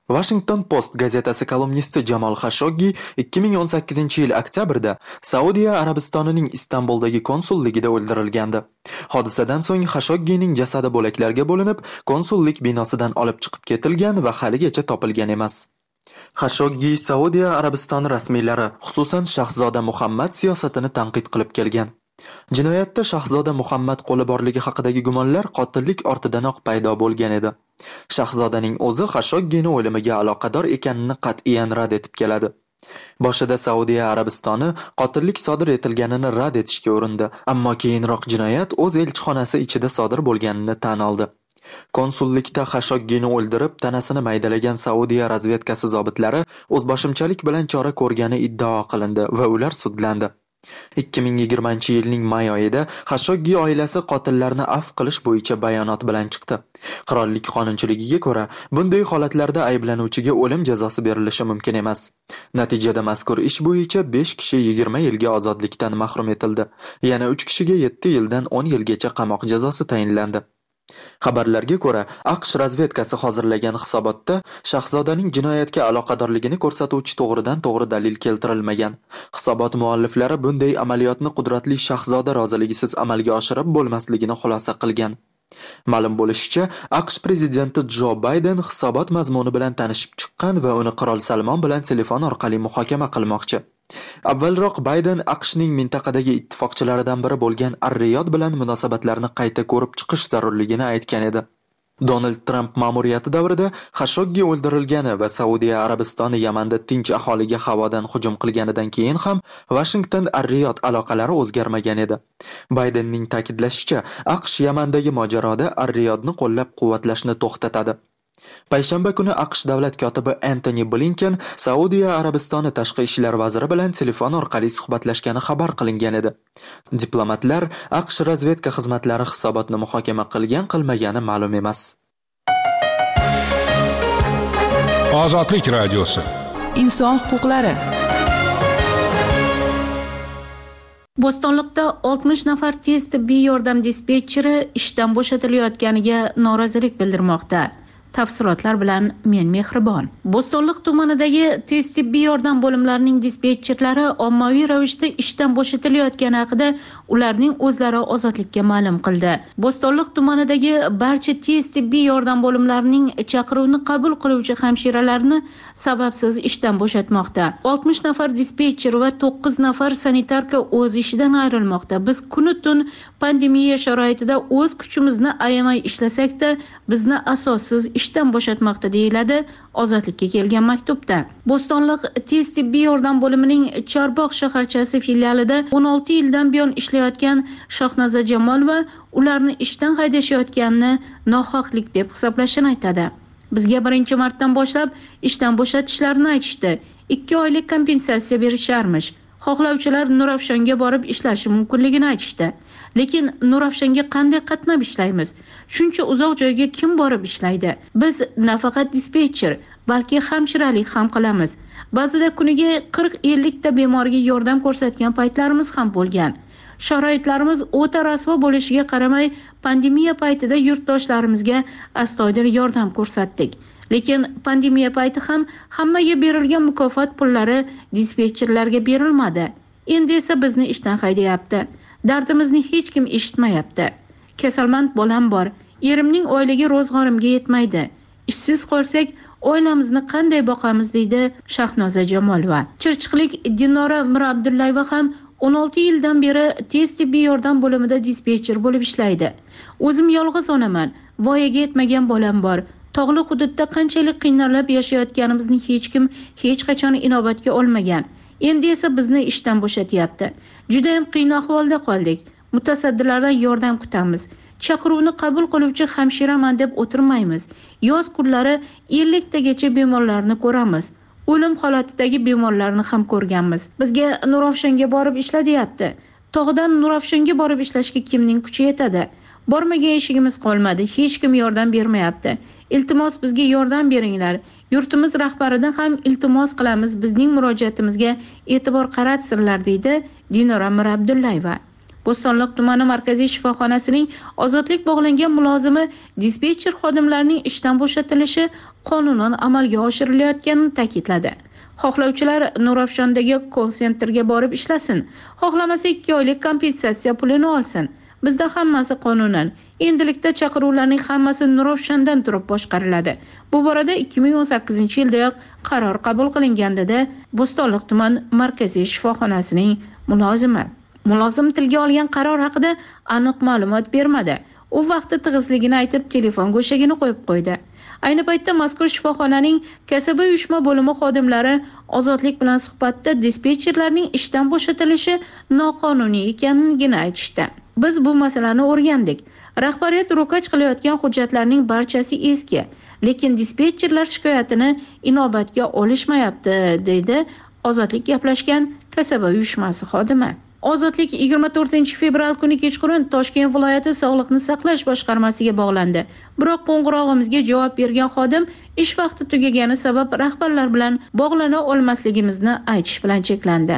Washington Post gazetasi kolumnisti Jamal Khashoggi ikki ming o'n sakkizinchi yil oktyabrda Saudiya Arabistonining Istanbuldagi konsulligida o'ldirilgandi. Hodisadan so'ng Khashoggining jasadi bo'laklarga bo'linib, konsullik binosidan olib chiqib ketilgan va haligacha topilgan emas. Khashoggi Saudiya Arabistoni rasmiylari, xususan Shahzoda Muhammad siyosatini tanqid qilib kelgan. Jinoyatda Shahzoda Muhammad qo'li borligi haqidagi gumonlar qotillik ortidanoq paydo bo'lgan edi. Shahzodaning o'zi Khashoggining o'limiga aloqador ekanini qat'iyan rad etib keladi. Boshida Saudiya Arabistoni qotillik sodir etilganini rad etishga urindi, ammo keyinroq jinoyat o'z elchixonasi ichida sodir bo'lganini tan oldi. Konsullikda Khashoggini o'ldirib, tanasini maydalagan Saudiya razvedkasi zobitlari o'zboshimchalik bilan chora ko'rgani iddao qilindi va ular sudlandi. ikki ming yigirmanchi yilning may oyida Khashoggi oilasi qotillarni afv qilish bo'yicha bayonot bilan chiqdi. Qirollik qonunchiligiga ko'ra, bunday holatlarda ayblanuvchiga o'lim jazosi berilishi mumkin emas. Natijada mazkur ish bo'yicha besh kishi yigirma yilga ozodlikdan mahrum etildi. Yana uch kishiga yetti yildan o'n yilgacha qamoq jazosi tayinlandi. Xabarlarga ko'ra, AQSh razvedkasi hozirlagan hisobotda Shahzodaning jinoyatga aloqadorligini ko'rsatuvchi to'g'ridan-to'g'ri dalil keltirilmagan. Hisobot mualliflari bunday amaliyotni qudratli Shahzoda roziligisiz amalga oshirib bo'lmasligini xulosa qilgan. Ma'lum bo'lishicha, AQSh prezidenti Jo Bayden hisobot mazmuni bilan tanishib chiqqan va uni qirol Salmon bilan telefon orqali muhokama qilmoqchi. Avvalroq Bayden AQShning mintaqadagi ittifoqchilaridan biri bo'lgan Ar-Riyod bilan munosabatlarni qayta ko'rib chiqish zarurligini aytgan edi. Donald Trump ma'muriyati davrida Khashoggi o'ldirilgani va Saudiya Arabistoni Yamanda tinch aholiga havodan hujum qilganidan keyin ham Washington Ar-Riyod aloqalari o'zgarmagan edi. Baydenning ta'kidlashicha, AQSh Yamandagi mojaroda Ar-Riyodni qo'llab-quvvatlashni to'xtatadi. Payshanba kuni AQSh davlat kotibi Antony Blinken Saudiya Arabistoni tashqi ishlar vaziri bilan telefon orqali suhbatlashgani xabar qilingan edi. Diplomatlar AQSh razvedka xizmatlari hisobotni muhokama qilgan-qilmagani ma'lum emas. Ozodlik radiosi. Inson huquqlari. Bo'stonliqda oltmish nafar tez tibbiy yordam dispetcheri ishdan bo'shatilayotganiga norozilik bildirmoqda. Tafsilotlar bilan men Mehribon. Bo'stonliq tumanidagi tez tibbiy yordam bo'limlarining dispetcherlari ommaviy ravishda ishdan bo'shatilayotgani haqida ularning o'zlari ozodlikka ma'lum qildi. Bo'stonliq tumanidagi barcha tez tibbiy yordam bo'limlarining chaqiruvni qabul qiluvchi hamshiralarni sababsiz ishdan bo'shatmoqda. oltmish nafar dispetcher va to'qqiz nafar sanitarka o'z ishidan ayrilmoqda. Biz kun-tun pandemiya sharoitida o'z kuchimizni ayamay ishlasak-da, bizni asossiz ishdan bo'shatmoqda deyiladi ozodlikka kelgan maktubda. Bo'stonliq tez tibbiy yordam bo'limining Chorboq shaharchasi filialida o'n olti yildan buyon ishlayotgan Shohnoza Jamolova ularni ishdan haydashayotganini nohaqlik deb hisoblashini aytadi. Bizga birinchi martdan boshlab ishdan bo'shatishlarini aytishdi. ikki oylik kompensatsiya berisharmish. Xohlovchilar Nurafshonga borib ishlashi mumkinligini aytishdi. Lekin Nurafshonga qanday qatnab ishlaymiz? Shuncha uzoq joyga kim borib ishlaydi? Biz nafaqat dispetcher, balki hamshiralik ham qilamiz. Ba'zida kuniga qirq ellik ta bemorga yordam ko'rsatgan paytlarimiz ham bo'lgan. Sharoitlarimiz o'ta rasvo bo'lishiga qaramay, pandemiya paytida yurtdoshlarimizga astoydil yordam ko'rsatdik. Lekin pandemiya payti ham hammaga berilgan mukofot pullari dispetcherlarga berilmadi. Endi esa bizni ishdan haydayapti. Dardimizni hech kim eshitmayapti. Kasalmand bolam bor. Erimning oyligi ro'zg'orimga yetmaydi. Ishsiz qolsak, oilamizni qanday boqamiz deydi Shahnoza Jamolova. Chirchiqlik Dinora Mirabdullayeva ham o'n olti yildan beri tez tibbiy yordam bo'limida dispetcher bo'lib ishlaydi. O'zim yolg'iz onaman. Voyaga yetmagan bolam bor. Tog'li hududda qanchalik qiynalib yashayotganimizni hech kim hech qachon inobatga olmagan. Endi esa bizni ishdan bo'shatyapti. Juda ham qiyin ahvolda qoldik. Mutasaddilardan yordam kutamiz. Chaqiruvni qabul qiluvchi hamshiraman deb o'tirmaymiz. Yoz kunlari ellik tagacha bemorlarni ko'ramiz. O'lim holatidagi bemorlarni ham ko'rganmiz. Bizga Nurafshonga borib ishla deyapti. Tog'dan Nurafshonga borib ishlashga kimning kuchi yetadi? Bormagan eshigimiz qolmadi. Hech kim yordam bermayapti. Iltimos bizga yordam beringlar. Yurtimiz rahbaridan ham iltimos qilamiz, bizning murojaatimizga e'tibor qaratsinlar deydi Dinora Mirabdullayeva. Bo'stonliq tumani markaziy shifoxonasining ozodlik bog'langan mulozimi dispetcher xodimlarining ishdan bo'shatilishi qonunan amalga oshirilayotganini ta'kidladi. Xohlovchilar Nurafshondagi call centerga borib ishlasin, xohlamasa ikki oylik kompensatsiya pulini olsin. Bizda hammasi qonunan. Endilikda chaqiruvlarning hammasi Nurafshondan turib boshqariladi. Bu borada ikki ming o'n sakkizinchi yildayoq qaror qabul qilingan dedi Bo'stonliq tuman markaziy shifoxonasining mulozimi. Mulozim tilga olgan qaror haqida aniq ma'lumot bermadi. U vaqti tig'izligini aytib, telefon go'shagini qo'yib qo'ydi. Ayni paytda mazkur shifoxonaning kasaba uyushma bo'limi xodimlari ozodlik bilan suhbatda dispetcherlarning ishdan bo'shatilishi noqonuniy ekanligini aytishdi. Biz bu masalani o'rgandik. Rahbariyat ro'kach qilayotgan hujjatlarning barchasi eski, lekin dispetcherlar shikoyatini inobatga olishmayapti, deydi Ozodlik gaplashgan kasaba uyushmasi xodimi. Ozodlik yigirma to'rtinchi fevral kuni kechqurun Toshkent viloyati Sog'liqni saqlash boshqarmasiga bog'landi. Biroq qo'ng'irog'imizga javob bergan xodim ish vaqti tugagani sabab rahbarlar bilan bog'lana olmasligimizni aytish bilan cheklandi.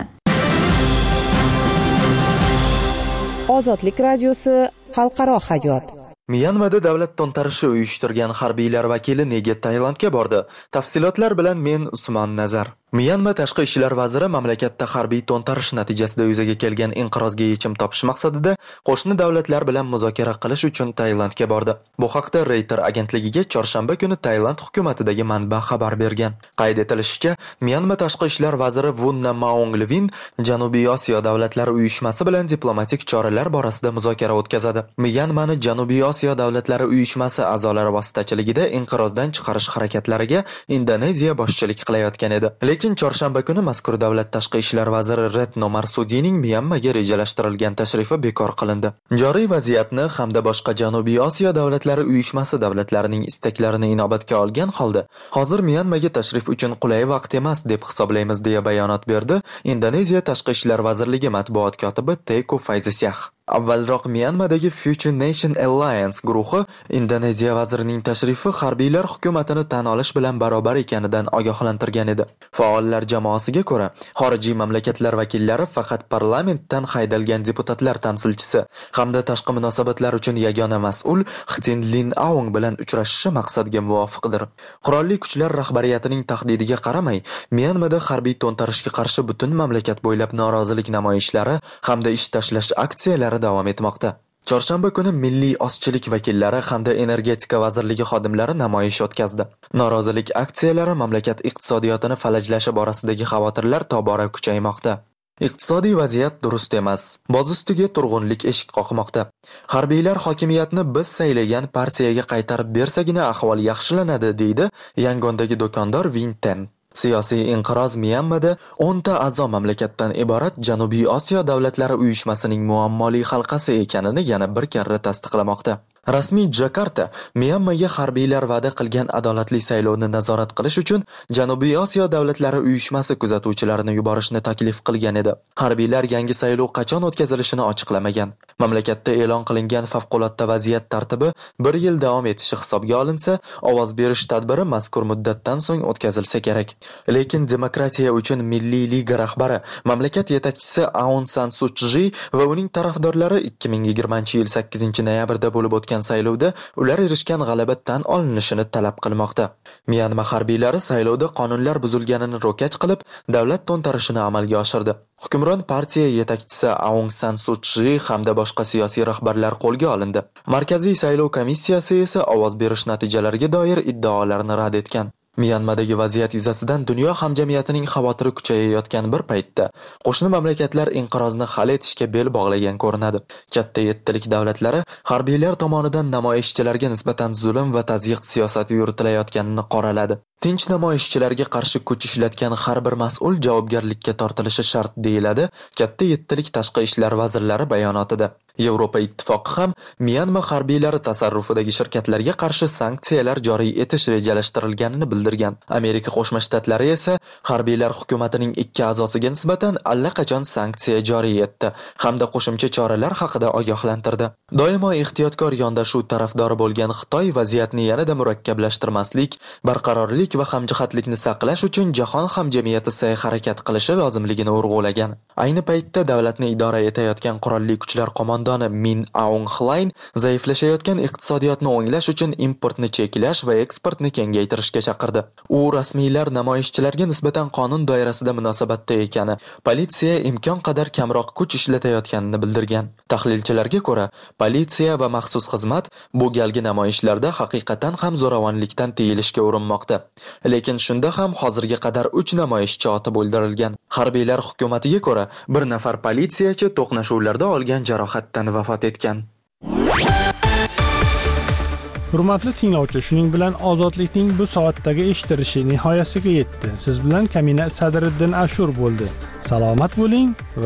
Ozodlik radiosi xalqaro hayot. Myanmada davlat to'ntarishi uyushtirgan harbiylar vakili nega Tailandga bordi? Tafsilotlar bilan men Usmon Nazar. Myanma tashqi ishlar vaziri mamlakatda harbiy to'ntarish natijasida yuzaga kelgan inqirozga yechim topish maqsadida qo'shni davlatlar bilan muzokara qilish uchun Tailandga bordi. Bu haqda Reuters agentligiga chorshanba kuni Tailand hukumatidagi manba xabar bergan. Qayd etilishicha, Myanma tashqi ishlar vaziri Wunna Maonglvin Janubiy Osiyo davlatlari uyushmasi bilan diplomatik choralar borasida muzokara o'tkazadi. Myanmani Janubiy Osiyo davlatlari uyushmasi a'zolari vositachiligida inqirozdan chiqarish harakatlariga Indoneziya boshchilik qilayotgan edi. Lekin chorshanba kuni mazkur davlat tashqi ishlar vaziri Retno Marsudining Myanmaga rejalashtirilgan tashrifi bekor qilindi. Joriy vaziyatni hamda boshqa Janubiy Osiyo davlatlari uyushmasi davlatlarining istaklarini inobatga olgan holda hozir Myanmaga tashrif uchun qulay vaqt emas deb hisoblaymiz deya bayonot berdi Indoneziya tashqi ishlar vazirligi matbuot kotibi Teuku Faizasyah. Avvalroq Myanmadagi Future Nation Alliance guruhi Indoneziya vazirining tashrifi harbiylar hukumatini tan olish bilan barobar ekanidan ogohlantirgan edi. Faollar jamoasiga ko'ra, xorijiy mamlakatlar vakillari faqat parlamentdan haydalgan deputatlar tamsilchisi hamda tashqi munosabatlar uchun yagona mas'ul Htin Lin Aung bilan uchrashishi maqsadga muvofiqdir. Qurolli kuchlar rahbariyatining tahdidiga qaramay, Myanmada harbiy to'ntarishga qarshi butun mamlakat bo'ylab norozilik namoyishlari hamda ish tashlash aksiyalari davom etmoqda. Chorshanba kuni milliy ozchilik vakillari hamda energetika vazirligi xodimlari namoyish o'tkazdi. Norozilik aksiyalari mamlakat iqtisodiyotini falajlashi borasidagi xavotirlar tobora kuchaymoqda. Iqtisodiy vaziyat durust emas. Boz ustiga turg'unlik eshik qoqmoqda. Harbiylar hokimiyatni biz saylagan partiyaga qaytarib bersagina ahvol yaxshilanadi, deydi Yangondagi do'kondor Vinten. Siyosiy inqiroz Myanmada o'nta a'zo mamlakatdan iborat Janubiy Osiyo davlatlari uyushmasining muammoli halqasi ekanini yana bir karra tasdiqlamoqda. Rasmiy Jakarta Myanmaga harbiylar va'da qilgan adolatli saylovni nazorat qilish uchun Janubiy Osiyo davlatlari uyushmasi kuzatuvchilarini yuborishni taklif qilgan edi. Harbiylar yangi saylov qachon o'tkazilishini ochiqlamagan. Mamlakatda e'lon qilingan favqulodda vaziyat tartibi bir yil davom etishi hisobga olinsa, ovoz berish tadbiri mazkur muddatdan so'ng o'tkazilsa kerak. Lekin Demokratiya uchun Milliy liga rahbari, mamlakat yetakchisi Aung San Suu Kyi va uning tarafdorlari ikki ming yigirmanchi yil sakkizinchi noyabrda bo'lib o'tgan saylovda ular erishgan g'alaba tan olinishini talab qilmoqda. Myanma harbiylari saylovda qonunlar buzilganini ro'kach qilib, davlat to'ntarishini amalga oshirdi. Hukmron partiya yetakchisi Aung San Suu Kyi hamda boshqa siyosiy rahbarlar qo'lga olindi. Markaziy saylov komissiyasi esa ovoz berish natijalariga doir iddaolarni rad etgan. Myanmadagi vaziyat yuzasidan dunyo hamjamiyatining xavotiri kuchayayotgan bir paytda qo'shni mamlakatlar inqirozni hal etishga bel bog'lagan ko'rinadi. Katta yettilik davlatlari harbiylar tomonidan namoyishchilarga nisbatan zulm va tazyiq siyosati yuritilayotganini qoraladi. Tinch namoyishchilarga qarshi kuch ishlatgan har bir mas'ul javobgarlikka tortilishi shart, deyiladi Katta yettilik tashqi ishlar vazirlari bayonotida. Yevropa ittifoqi ham Myanma harbiylari tasarrufidagi shirkatlarga qarshi sanksiyalar joriy etish rejalashtirilganini bildirgan. Amerika Qo'shma Shtatlari esa harbiylar hukumatining ikki a'zosiga nisbatan allaqachon sanksiya joriy etdi hamda qo'shimcha choralar haqida ogohlantirdi. Doimo ehtiyotkor yondashuv tarafdori bo'lgan Xitoy vaziyatni yanada murakkablashtirmaslik, barqarorlik tinchlik va hamjihatlikni saqlash uchun jahon hamjamiyati sa'y-harakat qilishi lozimligini urg'ulagan. Ayni paytda davlatni idora etayotgan qurolli kuchlar qo'mondoni Min Aung Hlaing zaiflashayotgan iqtisodiyotni o'nglash uchun importni cheklash va eksportni kengaytirishga chaqirdi. U rasmiylar namoyishchilarga nisbatan qonun doirasida munosabatda ekani, politsiya imkon qadar kamroq kuch ishlatayotganini bildirgan. Tahlilchilarga ko'ra, politsiya va maxsus xizmat bu galgi namoyishlarda haqiqatan ham zo'ravonlikdan tiyilishga urinmoqda. Lekin shunda ham hozirga qadar uch namoyishchi otib o'ldirilgan. Harbiylar hukumatiga ko'ra, bir nafar politsiyachi to'qnashuvlarda olgan jarohatdan vafot etgan. Hurmatli tinglovchi, shuning bilan ozodlikning bu soatdagi eshitilishi nihoyasiga yetdi. Siz bilan Kamina Sadriddin Ashur bo'ldi. Salomat bo'ling.